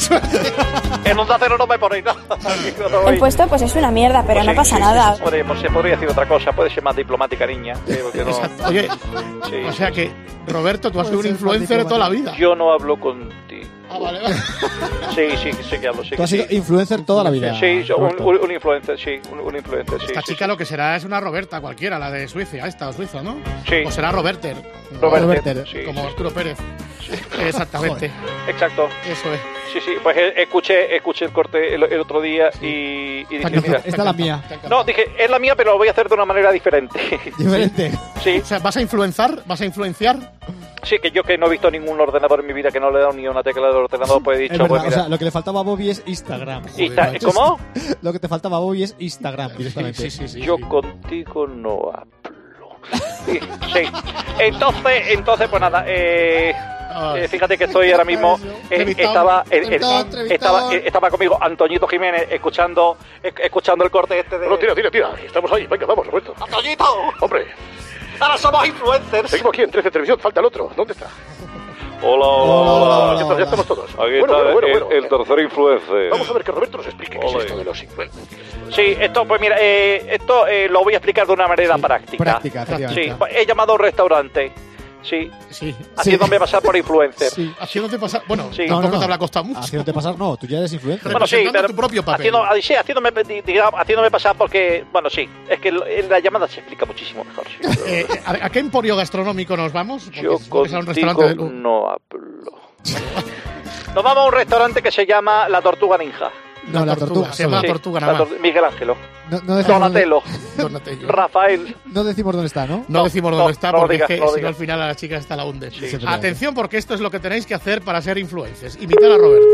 En Onda Cero no me ponéis nada. El puesto pues es una mierda, pero Pues no sí, pasa sí, nada. sí, sí. Podría- pues se podría decir otra cosa, puede ser más diplomática, niña. eh, porque no- Exacto. Oye, Sí. o sea que, Roberto, tú has sido un influencer de toda la vida. Yo no hablo contigo. Ah, vale, vale. Sí, sí, sí que hablo, sí Tú que has sido sí. influencer toda la vida. Sí, yo- un, Roberto. un, un influencer, sí, un, un influencer, sí. Esta sí, chica lo que será es una Roberta cualquiera, la de Suiza, esta o Suiza, ¿no? Sí. O será Roberter. Roberter, sí, como sí. Arturo Pérez. Exactamente. Exacto. Eso es. Sí, sí, pues eh, escuché, escuché el corte el, el otro día y, y dije, mira, Esta es la mía. no, dije, es la mía, pero lo voy a hacer de una manera diferente. Diferente. Sí, O sea, ¿vas a influenciar? ¿Vas a influenciar? sí, que yo que no he visto ningún ordenador en mi vida, que no le he dado ni una tecla del ordenador, pues he Es dicho, verdad, pues o mira, sea, lo que le faltaba a Bobby es Instagram. Insta- Joder, ¿cómo? Lo que te faltaba a Bobby es Instagram directamente. Sí, sí, sí. yo contigo no hablo. Sí, sí. Entonces, entonces, pues nada, eh, eh, fíjate que estoy ahora mismo, eh, Entrevistado, estaba, eh, eh, entrevistado, entrevistado. estaba, eh, estaba conmigo Antoñito Jiménez escuchando, eh, escuchando el corte este de... No, tira, tira, tira. Estamos ahí. Venga, vamos, Roberto. ¡Antoñito! Hombre, Ahora somos influencers. seguimos aquí en trece Televisión. Falta el otro. ¿Dónde está? Hola, hola, Hola, hola. ya, está- ya estamos todos. Aquí Bueno, está bueno, bueno, el, bueno. el tercer influencer. Vamos a ver que Roberto nos explique qué es Ole. esto de los influencers. Sí, esto, pues mira, eh, esto eh, lo voy a explicar de una manera práctica. práctica, Sí, efectivamente. pues, he llamado a un restaurante. Sí, Sí. haciéndome pasar por influencer. Sí. Haciénbrate pasar. Bueno, Sí. tampoco No, no, no. te habrá costado mucho. Haciéndote pasar, no, tú ya eres influencer. Bueno, sí, Representando pero tu propio papel. haciendo, ah, sí, haciéndome, di- digamos, haciéndome pasar porque, bueno, sí, es que lo- en la llamada se explica muchísimo mejor. Sí, pero- Eh, ¿a, a qué emporio gastronómico nos vamos? Porque yo supongo que será un contigo restaurante de... no hablo. Nos vamos a un restaurante que se llama La Tortuga Ninja. No, la tortuga. Se llama Sí, Tortuga la nada más. Tor- Miguel Ángelo, No, no decimos Donatello, Donatello. Rafael. No decimos dónde está, ¿no? No, No, decimos no, dónde está no lo porque digas, es que no lo si no digas. al final a las chicas está la hunde. Sí, es verdad. Atención porque esto es lo que tenéis que hacer para ser influencers. Imitar a Roberto.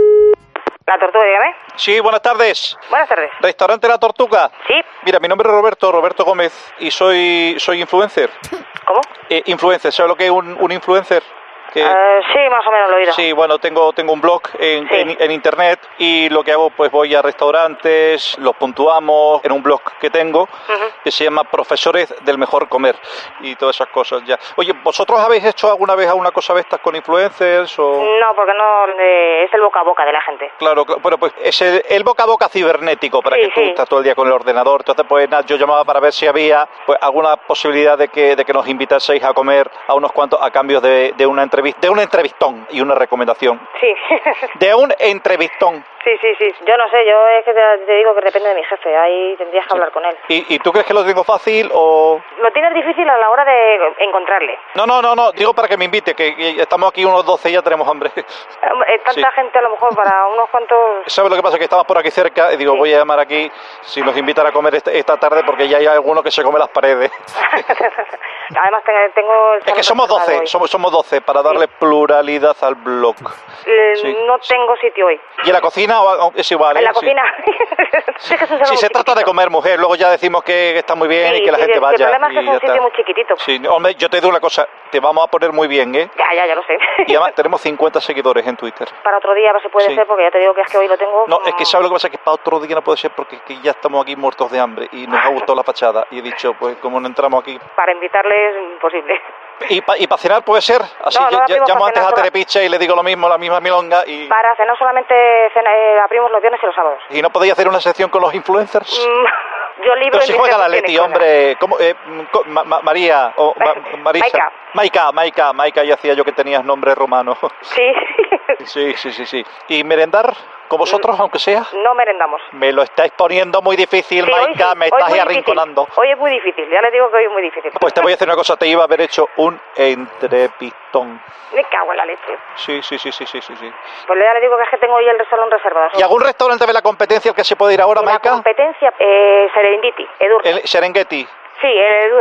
La tortuga, dígame. Sí, buenas tardes. Buenas tardes. Restaurante La Tortuga. Sí. Mira, mi nombre es Roberto, Roberto Gómez, y soy soy influencer. ¿Cómo? Eh, influencer, ¿sabes lo que es un, un influencer? Que- Eh, sí, más o menos lo he oído. Sí, bueno, tengo tengo un blog en, Sí. en, en internet y lo que hago, pues voy a restaurantes, los puntuamos en un blog que tengo Ujú. que se llama Profesores del Mejor Comer y todas esas cosas ya. Oye, ¿vosotros habéis hecho alguna vez alguna cosa de estas con influencers o...? No, porque no eh, es el boca a boca de la gente. Claro, claro, bueno, pues es el, el boca a boca cibernético, para Sí, que tú sí. estás todo el día con el ordenador. Entonces, pues nada, yo llamaba para ver si había pues alguna posibilidad de que, de que nos invitaseis a comer a unos cuantos a cambio de, de una entrevista, de un entrevistón y una recomendación. Sí. De un entrevistón. sí, sí, sí. Yo no sé, yo es que te, te digo que depende de mi jefe. Ahí tendrías que hablar con él. ¿Y, ¿Y tú crees que lo tengo fácil o...? Lo tienes difícil a la hora de encontrarle. No, no, no, no, digo para que me invite, que, que estamos aquí unos doce y ya tenemos hambre. Eh, tanta Sí. gente a lo mejor para unos cuantos... ¿Sabes lo que pasa? Que estamos por aquí cerca y digo, voy a llamar aquí si nos invitan a comer este- esta tarde porque ya hay alguno que se come las paredes. Además tengo... tengo el Es que salón somos reservado doce, hoy. somos, somos doce para darle pluralidad al blog. Eh, Sí. No tengo sitio hoy. ¿Y en la cocina o- o- es igual? En ¿eh? la Sí. cocina. Sí, que es un salón Si muy se trata de chiquitito. comer, mujer, luego ya decimos que está muy bien Sí, y que la sí, gente el- vaya. El problema es que y es un ya sitio está. muy chiquitito. Sí, hombre, yo te digo una cosa, te vamos a poner muy bien, ¿eh? Ya, ya, ya lo sé. Y además tenemos cincuenta seguidores en Twitter. Para otro día a ver si puede Sí. ser, porque ya te digo que es que hoy lo tengo... No, es que mm, sabes lo que pasa, que para otro día no puede ser porque es que ya estamos aquí muertos de hambre y nos ha gustado la fachada. Y he dicho, pues como no entramos aquí. Para invitarle es imposible. Y para y pa cenar puede ser, así No, no ya- la ya- abrimos llamo para antes a cenar sola. Telepicha y le digo lo mismo, la misma milonga y... Para cenar solamente cena, eh, abrimos los viernes y los sábados. ¿Y no podéis hacer una sección con los influencers? Mm, yo libro Pero en si mi juega la sección Leti, y fuera. hombre, ¿cómo? Eh, co- Ma- Ma- María, o Ma- Marisa. Maika. Maika, Maika, Maika, ya hacía yo que tenías nombre romano. Sí. Sí, sí, sí, sí. ¿Y merendar con vosotros, aunque sea? No merendamos. Me lo estáis poniendo muy difícil, Sí, hoy Maika, sí, me hoy estás muy arrinconando. difícil. Hoy es muy difícil, ya le digo que hoy es muy difícil. Pues te voy a decir una cosa, te iba a haber hecho un entrepistón. Me cago en la leche. Sí, sí, sí, sí, sí, sí, sí. Pues ya le digo que es que tengo hoy el salón reservado. ¿Y algún restaurante de la competencia al que se puede ir ahora, Y la Maika? competencia, eh, Serendipity, Edurne. El Serengeti. Sí, el Edurne.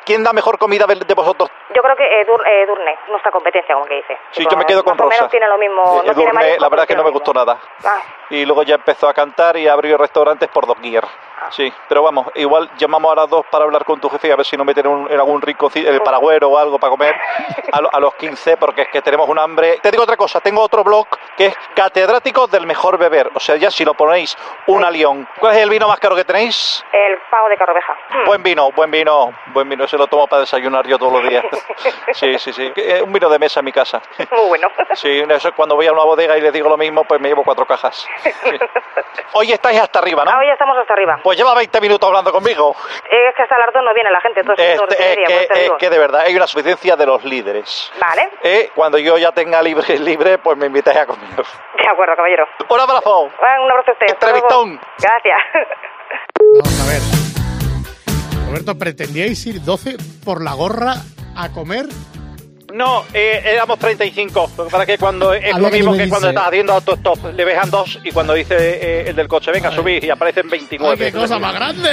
¿quién da mejor comida de, de vosotros? Yo creo que eh, Dur, eh, Durne, nuestra competencia, como que dice. Sí, yo me quedo con más o Rosa. menos tiene lo mismo. Eh, No tiene Edurne, marisco, la verdad pero es que no tiene me lo gustó mismo. nada. Ah, Y luego ya empezó a cantar y abrió restaurantes por doquier. Sí, pero vamos, igual llamamos a las dos para hablar con tu jefe y a ver si nos meten un, en algún rico ci- el paragüero o algo para comer a, lo- a los quince, porque es que tenemos un hambre. Te digo otra cosa, tengo otro blog que es Catedráticos del Mejor Beber. O sea, ya si lo ponéis, un alión. ¿Cuál es el vino más caro que tenéis? el pavo de Carroveja. Buen vino, buen vino, buen vino. Se lo tomo para desayunar yo todos los días. Sí, sí, sí. Eh, Un vino de mesa en mi casa. Muy bueno. Sí, eso cuando voy a una bodega y les digo lo mismo, pues me llevo cuatro cajas. Sí. Hoy estáis hasta arriba, ¿no? Ah, hoy ya estamos hasta arriba. Pues lleva veinte minutos hablando conmigo. Es que hasta las dos no viene la gente, entonces Este, todo es, media, pues te que, es digo. que de verdad hay una suficiencia de los líderes. Vale, Eh, Cuando yo ya tenga libre, libre, pues me invitáis a comer. de acuerdo, caballero. Un abrazo. Ah, un abrazo a usted. hasta luego. Entrevistón. Gracias. Vamos a ver. Roberto, ¿pretendíais ir doce por la gorra a comer? No, eh, éramos treinta y cinco. Lo que pasa es que cuando es Había lo que mismo que dividirse. cuando estás haciendo autostop, le dejan dos y cuando dice eh, el del coche, venga, subís y aparecen veintinueve. ¡Ay, qué cosa más grande!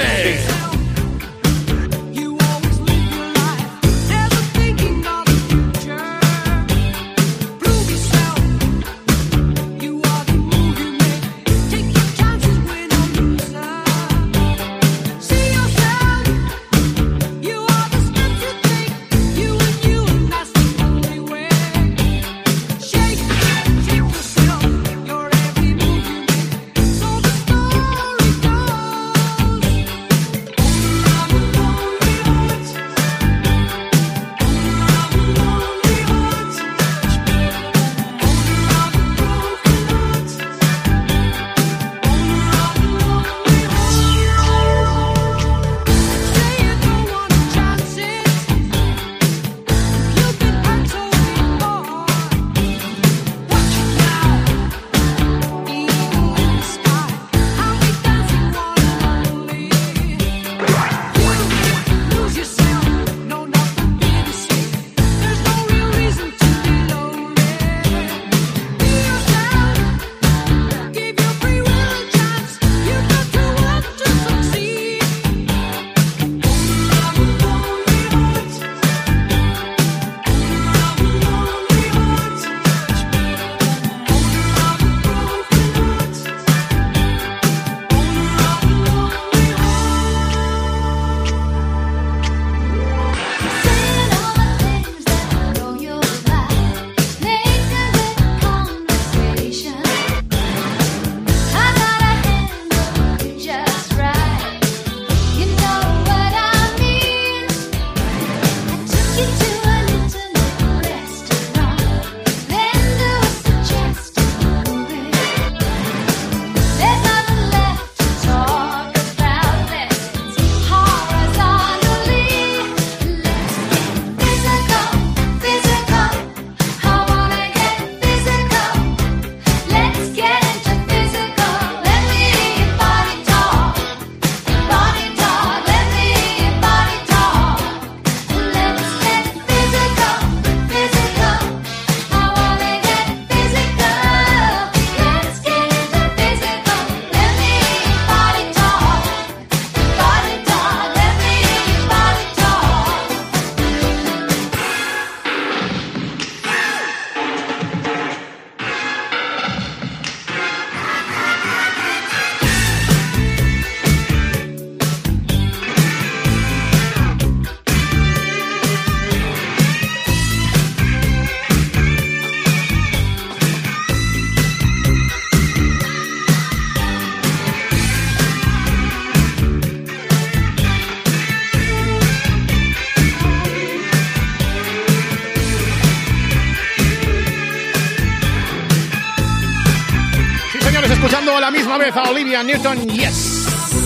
Escuchando a la misma vez a Olivia Newton, yes.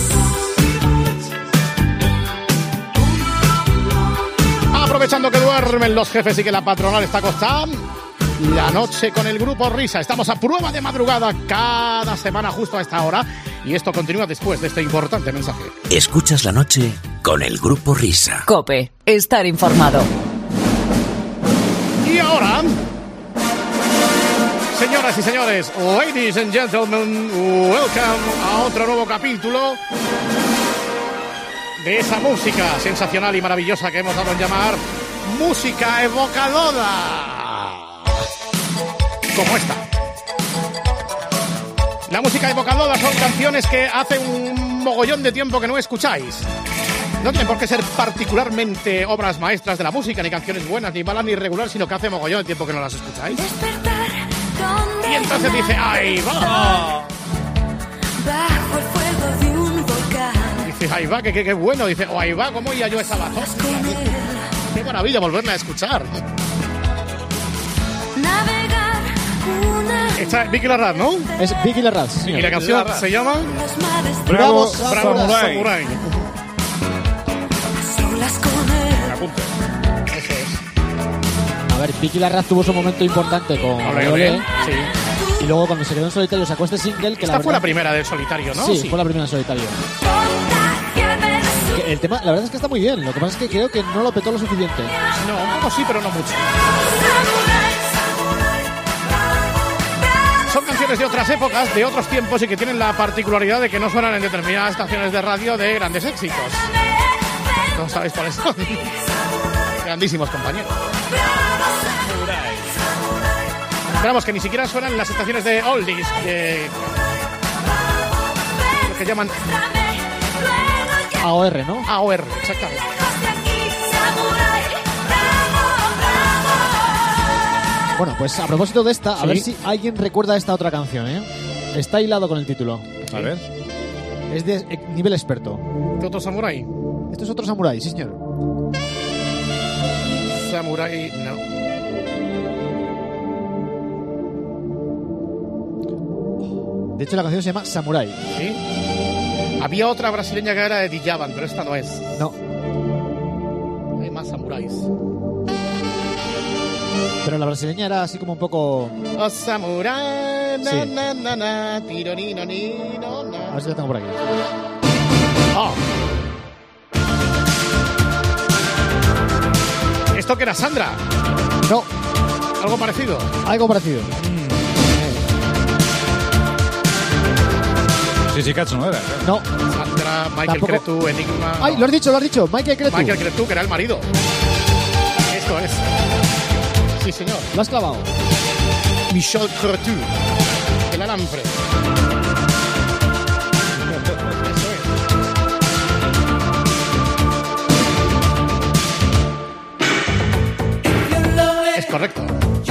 Aprovechando que duermen los jefes y que la patronal está acostada, la noche con el grupo Risa. Estamos a prueba de madrugada cada semana justo a esta hora y esto continúa después de este importante mensaje. Escuchas la noche con el grupo Risa. COPE, estar informado. Y ahora, señoras y señores, ladies and gentlemen, welcome a otro nuevo capítulo de esa música sensacional y maravillosa que hemos dado en llamar música evocadora. Como esta. La música evocadora son canciones que hace un mogollón de tiempo que no escucháis. No tienen por qué ser particularmente obras maestras de la música, ni canciones buenas, ni malas, ni regular, sino que hace mogollón de tiempo que no las escucháis. Y entonces dice, ¡ahí va! Bajo el fuego de un volcán. Dice, ¡ahí va! ¡Qué, qué, qué bueno! Dice, ¡oh, ahí va! ¿Cómo oía yo esa bazofia? ¡Qué maravilla volverla a escuchar! Navegar una... Esta es Vicky Larraz, ¿no? Es Vicky Larraz, sí, señor. Y la canción Larraz. se llama... Bravo, Bravo Samurai. Samurai. Solas con él. Apunte. Eso es. A ver, Vicky Larraz tuvo su momento importante con Olé, Olé. olé. Sí. Y luego cuando se quedó en solitario sacó este single que Esta la fue la verdad... primera del solitario, ¿no? Sí, sí, fue la primera en solitario. Que el tema, la verdad es que está muy bien. Lo que pasa es que creo que no lo petó lo suficiente. No, un poco sí, pero no mucho. Son canciones de otras épocas, de otros tiempos y que tienen la particularidad de que no suenan en determinadas estaciones de radio de grandes éxitos. ¿No sabéis cuáles son? Grandísimos compañeros. Esperamos que ni siquiera suenan en las estaciones de oldies, de... lo que llaman A O R, ¿no? A O R, exactamente. Bueno, pues a propósito de esta, a Sí. ver si alguien recuerda esta otra canción, ¿eh? Está hilado con el título. A ver. Es de eh, nivel experto. ¿De otro samurái? Esto es otro samurái, sí, señor. Samurái, no. De hecho, la canción se llama Samurai. ¿Sí? Había otra brasileña que era de Djavan, pero esta no es. No. Hay más samuráis. Pero la brasileña era así como un poco... Oh, samurai, na, Sí. na, na, na, tironino, nino, na. A ver si la tengo por aquí. Oh. ¿Esto que era Sandra? No. ¿Algo parecido? Algo parecido. Sí, sí, Cats no era. No. Sandra, Michael Tampoco. Cretu, Enigma. ¡Ay, lo has dicho, lo has dicho! Michael Cretu. Michael Cretu, que era el marido. Esto es. Sí, señor. Lo has clavado. Michel Cretu. El alambre. Es correcto.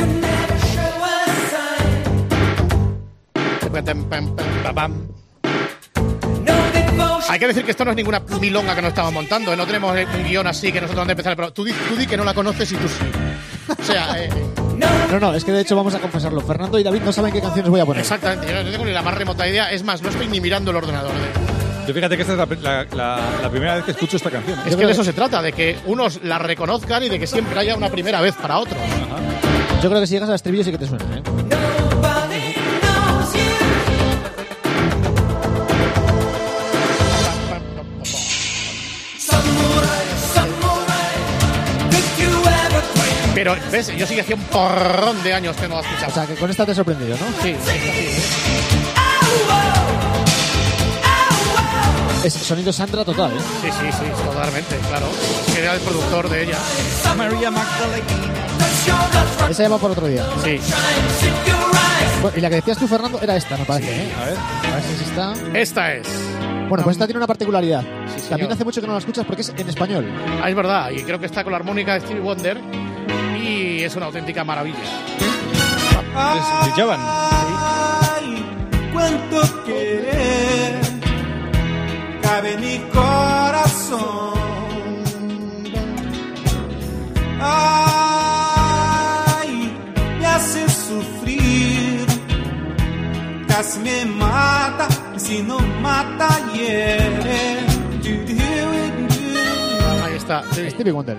Hay que decir que esto no es ninguna milonga que nos estamos montando, ¿eh? No tenemos un guión así que nosotros vamos a empezar. Pero tú di, tú di que no la conoces y tú sí. O sea, eh, No, no, es que de hecho vamos a confesarlo. Fernando y David no saben qué canciones voy a poner. exactamente, yo no tengo ni la más remota idea. Es más, no estoy ni mirando el ordenador. ¿eh? Yo fíjate que esta es la, la- la- la primera vez que escucho esta canción. Es que de eso se trata, de que unos la reconozcan y de que siempre haya una primera vez para otros. Yo creo que si llegas al estribillo sí que te suena, ¿eh? Pero, ¿ves? Yo sí que hacía un porrón de años que no la escuchaba. O sea, que con esta te he sorprendido, ¿no? Sí, sí, sí. Es sonido Sandra total, ¿eh? Sí, sí, sí, totalmente, claro. Es que era el productor de ella. María Magdalena. Esa llama por otro día. Sí. Bueno, y la que decías tú, Fernando, era esta, me parece, ¿eh? A ver. A ver si está... Esta es. Bueno, pues esta tiene una particularidad. señor. También hace mucho que no la escuchas porque es en español. Ah, es verdad, y creo que está con la armónica de Stevie Wonder y es una auténtica maravilla. Es Djavan. Ay, cuánto querer cabe en mi corazón. Ay, me hace sufrir, casi me mata, y si no mata, hiere. Ahí está. Sí. Stevie Wonder.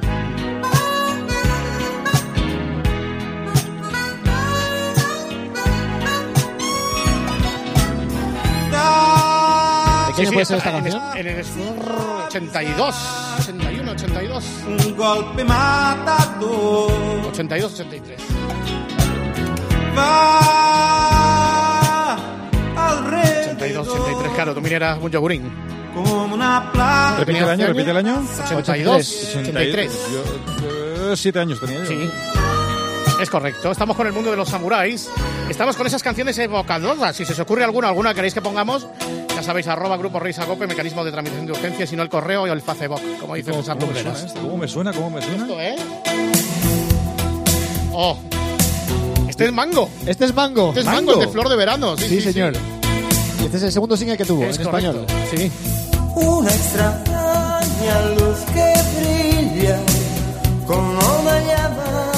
¿De qué año puede ser esta en, canción? En el ochenta y dos, ochenta y uno, ochenta y dos. Un golpe matador. ochenta y dos, ochenta y tres. Va alrededor. ochenta y dos, ochenta y tres, claro, tú miras un yogurín. como una playa. Repite el año, repite el año. ochenta y dos, ochenta y tres. Yo, yo, siete años tenía yo. Sí. Es correcto. Estamos con el mundo de los samuráis. Estamos con esas canciones evocadoras. Si se os ocurre alguna, alguna que queréis que pongamos, ya sabéis, arroba Grupo Risa Cope, mecanismo de tramitación de urgencia, si no el correo y el Facebook, como dice César Lumbreras. ¿Cómo me suena? ¿Cómo me suena? Esto, ¿eh? Oh. Este es Mango. Este es Mango. Este es Mango, Mango, es de Flor de Verano. Sí, sí, sí señor. Sí. Este es el segundo single que tuvo es en correcto. español. Sí. Una extraña luz que brilla como una llama.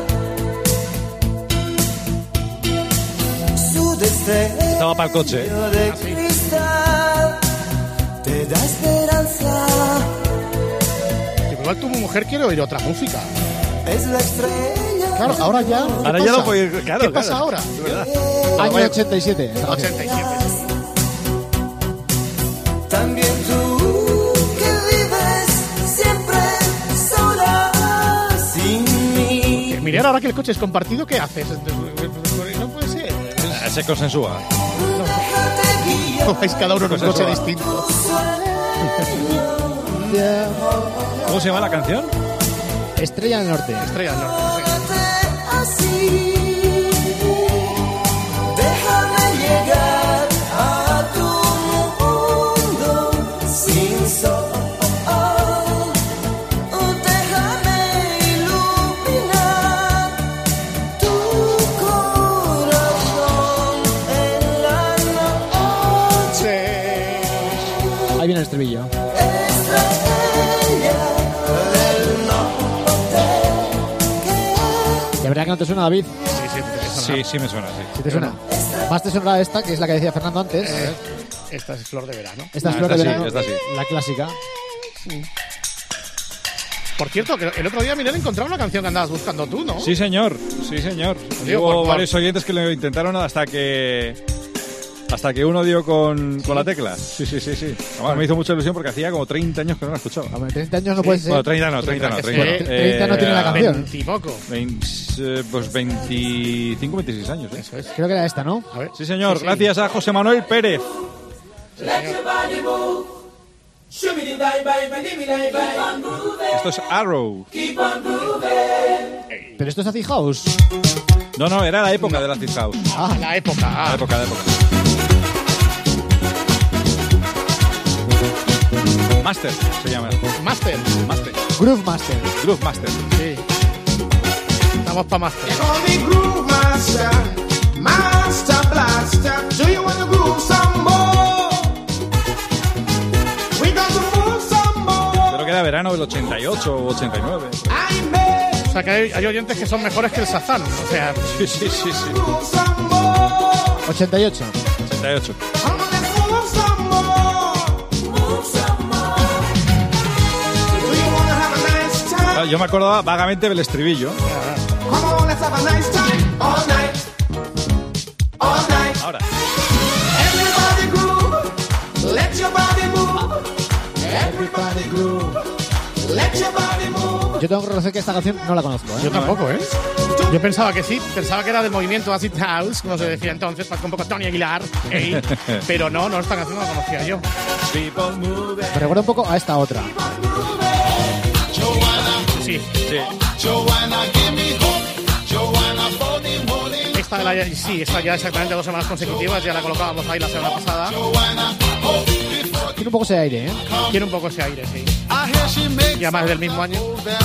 Su destello estaba para el coche. de cristal te da esperanza. Igual tu mujer quiere oír otra música. Es la estrella. Claro, ahora ya. Ahora ya lo puede. Claro, ¿Qué claro. pasa ahora? Año ochenta y siete. ochenta y siete. También tú que vives siempre sola sin mí. Mirar ahora que el coche es compartido, ¿qué haces? No puede ser. Se consensúa. No, vais cada uno en un coche distinto. ¿Cómo se llama la canción? Estrella del Norte. Estrella del Norte. Así, déjame llegar a tu mundo sin sol. Déjame iluminar tu corazón en la noche. Ahí viene el estribillo. ¿De verdad que no te suena, David? Sí, sí, te Sí, sí me suena, sí. ¿Sí te suena? Más te suena esta, que es la que decía Fernando antes. Eh, esta es Flor de Verano. Esta es Ah, Flor esta de sí, Verano, esta sí. la clásica. Por cierto, que el otro día Miguel encontraba una canción que andabas buscando tú, ¿no? Sí, señor. Sí, señor. Digo, Hubo por- varios oyentes que lo intentaron hasta que hasta que uno dio con, con la tecla. Sí, sí, sí, sí. Además, me hizo mucha ilusión porque hacía como treinta años que no la escuchaba. Hombre, treinta años no puede ser. Bueno, treinta no, treinta no, Que treinta no. sí, treinta no tiene la canción. Veintipoco. veinte, eh, pues veinticinco, veintiséis años. ¿eh? Eso es. Creo que era esta, ¿no? A ver. Sí, señor. Sí, sí. Gracias a José Manuel Pérez. Esto es Arrow. Pero esto es Acid House. No, no, era la época de la Acid House. Ah, la época. La Ah. época, la época. Master se llama. Master. Master. Groove Master. Groove Master. Sí. Estamos pa' Master. Call me Groove Master, Master Blaster. Do you wanna groove some more? We got to move some more. Creo que era verano del ochenta y ocho o ochenta y nueve. I may O sea que hay, hay oyentes que son mejores que el Sazán. O sea, Sí, sí, sí, sí. move some more. ochenta y ocho. ochenta y ocho. Come on, let's move some more. Move some more. Do you wanna have a nice time? Ah, yo me acordaba vagamente del estribillo. Come on, let's have a nice time. All night. All night. Ahora. Everybody groove. Let your body move. Everybody groove. Let your body move. Yo tengo que reconocer que esta canción no la conozco, ¿eh? yo tampoco, ¿eh? Yo pensaba que sí, pensaba que era del movimiento Acid House, como se decía entonces, para un poco Tony Aguilar, ey, pero no, no, esta canción no la conocía yo. Me recuerda un poco a esta otra. Sí, Sí. esta de la, sí, esta ya exactamente dos semanas consecutivas, ya la colocábamos ahí la semana pasada. Tiene un poco ese aire, ¿eh? Tiene un poco ese aire, sí. Y además del mismo año.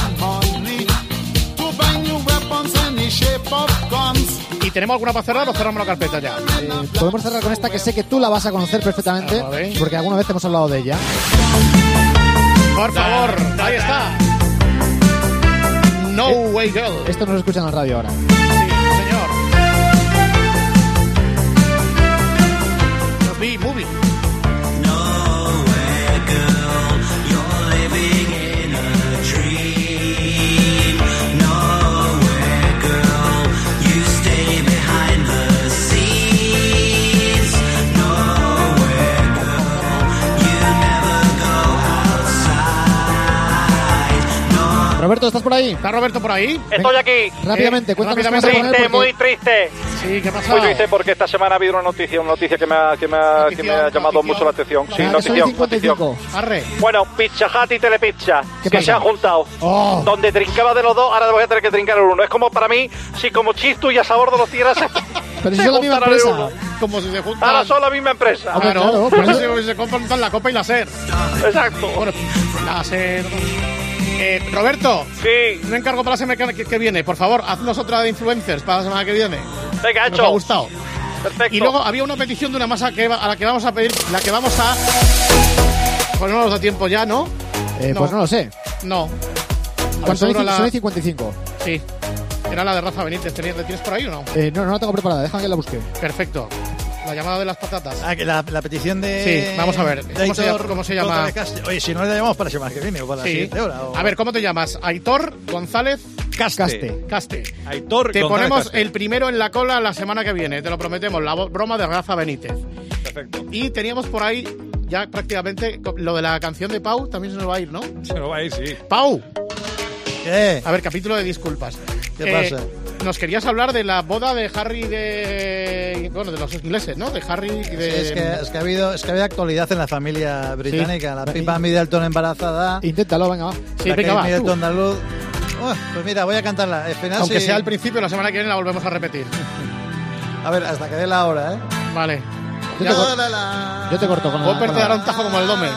¿Y tenemos alguna para cerrar o cerramos la carpeta ya? Eh, podemos cerrar con esta que sé que tú la vas a conocer perfectamente, A ver. porque alguna vez hemos hablado de ella. Por favor, ahí está. No Way Girl. Esto no se escucha en la radio ahora. Sí, señor. Nos vi movie. Roberto, ¿estás por ahí? ¿Está Roberto por ahí? Estoy aquí. Rápidamente, Eh, cuéntanos qué vas rápidamente. a poner. Triste, porque muy triste. Sí, ¿qué pasa? Pues yo hice porque esta semana ha habido una noticia, una noticia que me ha, que me ha, que me ha llamado mucho la atención. Sí, notición, notición. Arre. Bueno, Pizza Hut y Telepizza, que pasa? se han juntado. Oh. Donde trincaba de los dos, ahora voy a tener que trincar el uno. Es como para mí, si como Chistu y Asabordo los tierras se, Pero se si son la misma juntaran en empresa. uno. Como si se juntan. Ahora son la misma empresa. Claro, claro, por por eso eso- se, se compran la Copa y la SER. Exacto. Bueno, la SER. Eh, Roberto, sí. un encargo para la semana que, que viene. Por favor, haznos otra de influencers para la semana que viene. Venga, Nos hecho. ha gustado. Perfecto. Y luego había una petición de una masa que va- a la que vamos a pedir, la que vamos a. Pues no nos da tiempo ya, ¿no? Eh, Pues no lo sé. No. ¿Cuánto son? Seguro la- Son cincuenta y cinco. Sí. Era la de Rafa Benítez. ¿Tenías- ¿La tienes por ahí o no? Eh, no, no la tengo preparada, deja que la busque. Perfecto. La llamada de las patatas. Ah, que la, la petición de. Sí, vamos a ver. de ¿Cómo se Aitor llama- cómo se llama? González Castro. Oye, si no le llamamos para la semana que viene o para la Sí. siguiente hora. o- A ver, ¿cómo te llamas? Aitor González Caste. Caste. Caste. Aitor Te González ponemos Caste. el primero en la cola la semana que viene, te lo prometemos, la bo- broma de Rafa Benítez. Perfecto. Y teníamos por ahí ya prácticamente co- lo de la canción de Pau, también se nos va a ir, ¿no? Se nos va a ir, sí. Pau. ¿Qué? A ver, capítulo de disculpas. ¿Qué Eh, pasa? Nos querías hablar de la boda de Harry de... Bueno, de los ingleses, ¿no? De Harry y de... Sí, es, que, es, que ha habido, es que había actualidad en la familia británica. La Sí. pipa Middleton embarazada. Inténtalo, venga, va. Sí, la venga, Kate va, Middleton tú. de luz. Oh, pues mira, voy a cantarla. Al final Aunque sí- sea al principio, la semana que viene la volvemos a repetir. A ver, hasta que dé la hora, ¿eh? Vale. Yo Ya, te, cor- yo te corto con la... Popper con te la- dará un tajo como el Dome.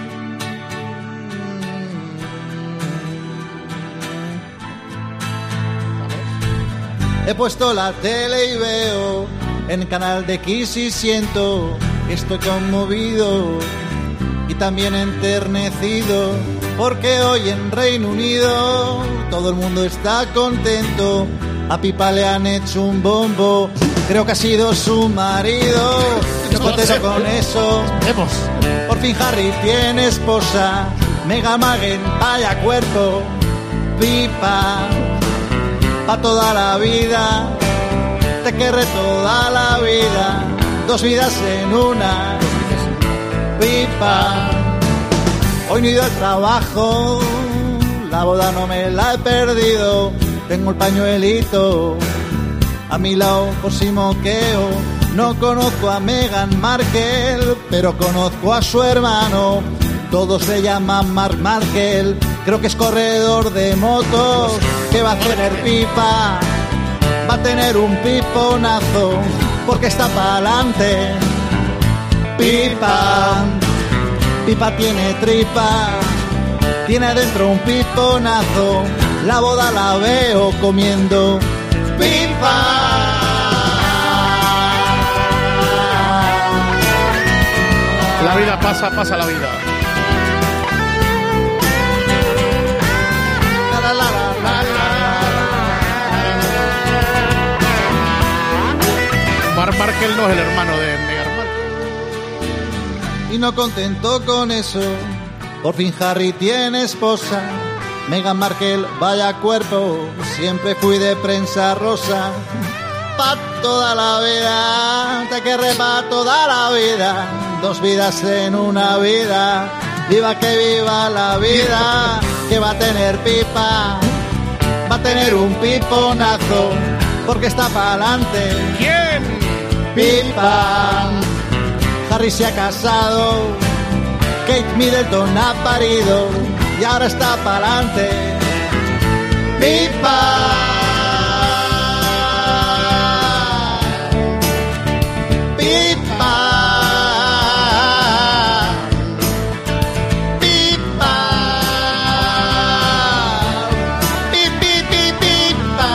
He puesto la tele y veo en el canal de Kiss y siento que estoy conmovido y también enternecido porque hoy en Reino Unido todo el mundo está contento. A Pipa le han hecho un bombo, creo que ha sido su marido. Estoy contento con eso. Vemos. Por fin Harry tiene esposa, Meghan Markle, vaya cuerpo, Pipa, pa' toda la vida, te querré toda la vida, dos vidas en una, Pipa. Hoy no he ido al trabajo, la boda no me la he perdido, tengo el pañuelito a mi lado por si moqueo. No conozco a Meghan Markle, pero conozco a su hermano. Todos le llaman Mark Markle, creo que es corredor de motos. Que va a tener Pipa, va a tener un piponazo, porque está pa'lante. Pipa, Pipa tiene tripa, tiene dentro un piponazo. La boda la veo comiendo Pipa. La vida pasa, pasa la vida. La, la, la, la, la. Mark Markle no es el hermano de Meghan Markle. Y no contento con eso, por fin Harry tiene esposa. Meghan Markle, vaya cuerpo, siempre fui de prensa rosa. Pa' toda la vida, te querré pa' toda la vida, dos vidas en una vida. Viva que viva la vida, que va a tener Pipa, va a tener un piponazo, porque está pa'lante. ¿Quién? Pipa. Harry se ha casado, Kate Middleton ha parido y ahora está pa'lante. Pipa. Pipa. Pipa. Pi, pi, pi, pipa.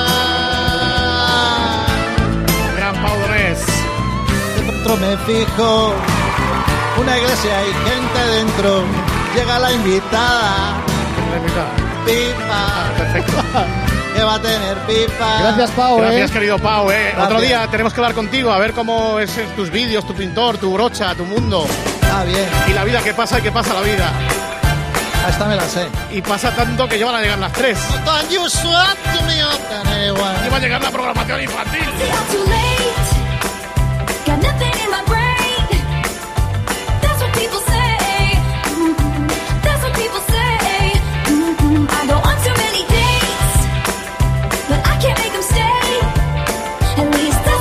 Gran Pau Donés. Dentro me fijo, una iglesia y gente dentro, llega la invitada, La invitada. Pipa, Perfecto. que va a tener Pipa. Gracias, Pau, Gracias, eh. querido Pau. Eh. Gracias. Otro día tenemos que hablar contigo, a ver cómo es tus vídeos, tu pintor, tu brocha, tu mundo. Ah, bien, Y la vida que pasa y que pasa la vida. esta me la sé. Y pasa tanto que ya van a llegar las tres. Y va a llegar la programación infantil. Too late, got nothing in my brain. That's what people say. Mm-hmm. That's what people say. Mm-hmm. I go on too many dates, but I can't make them stay. At least that's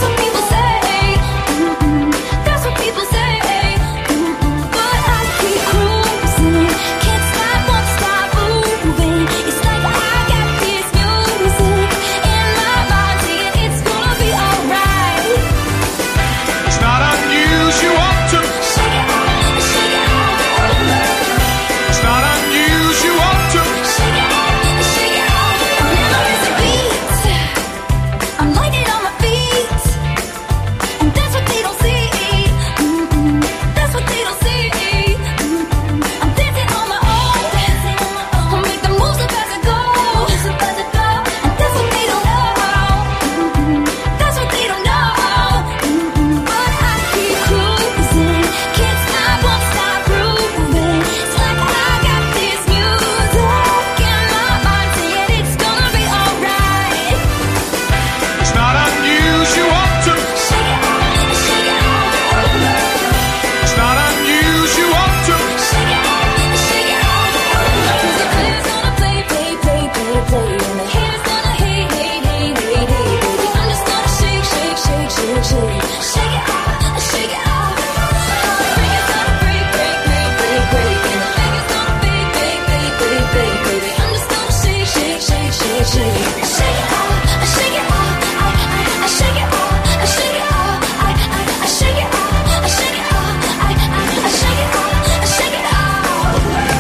shake, shake it. Shake it off, I shake it off, I, I, I shake it off, I shake it off, I, I, I shake it off, I shake it off, I, I, I shake it off, I shake it off.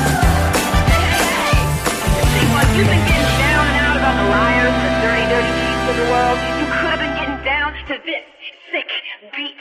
See, what you've been getting down and out about the liars and the dirty, dirty cheats of the world, you could have been getting down to this sick beat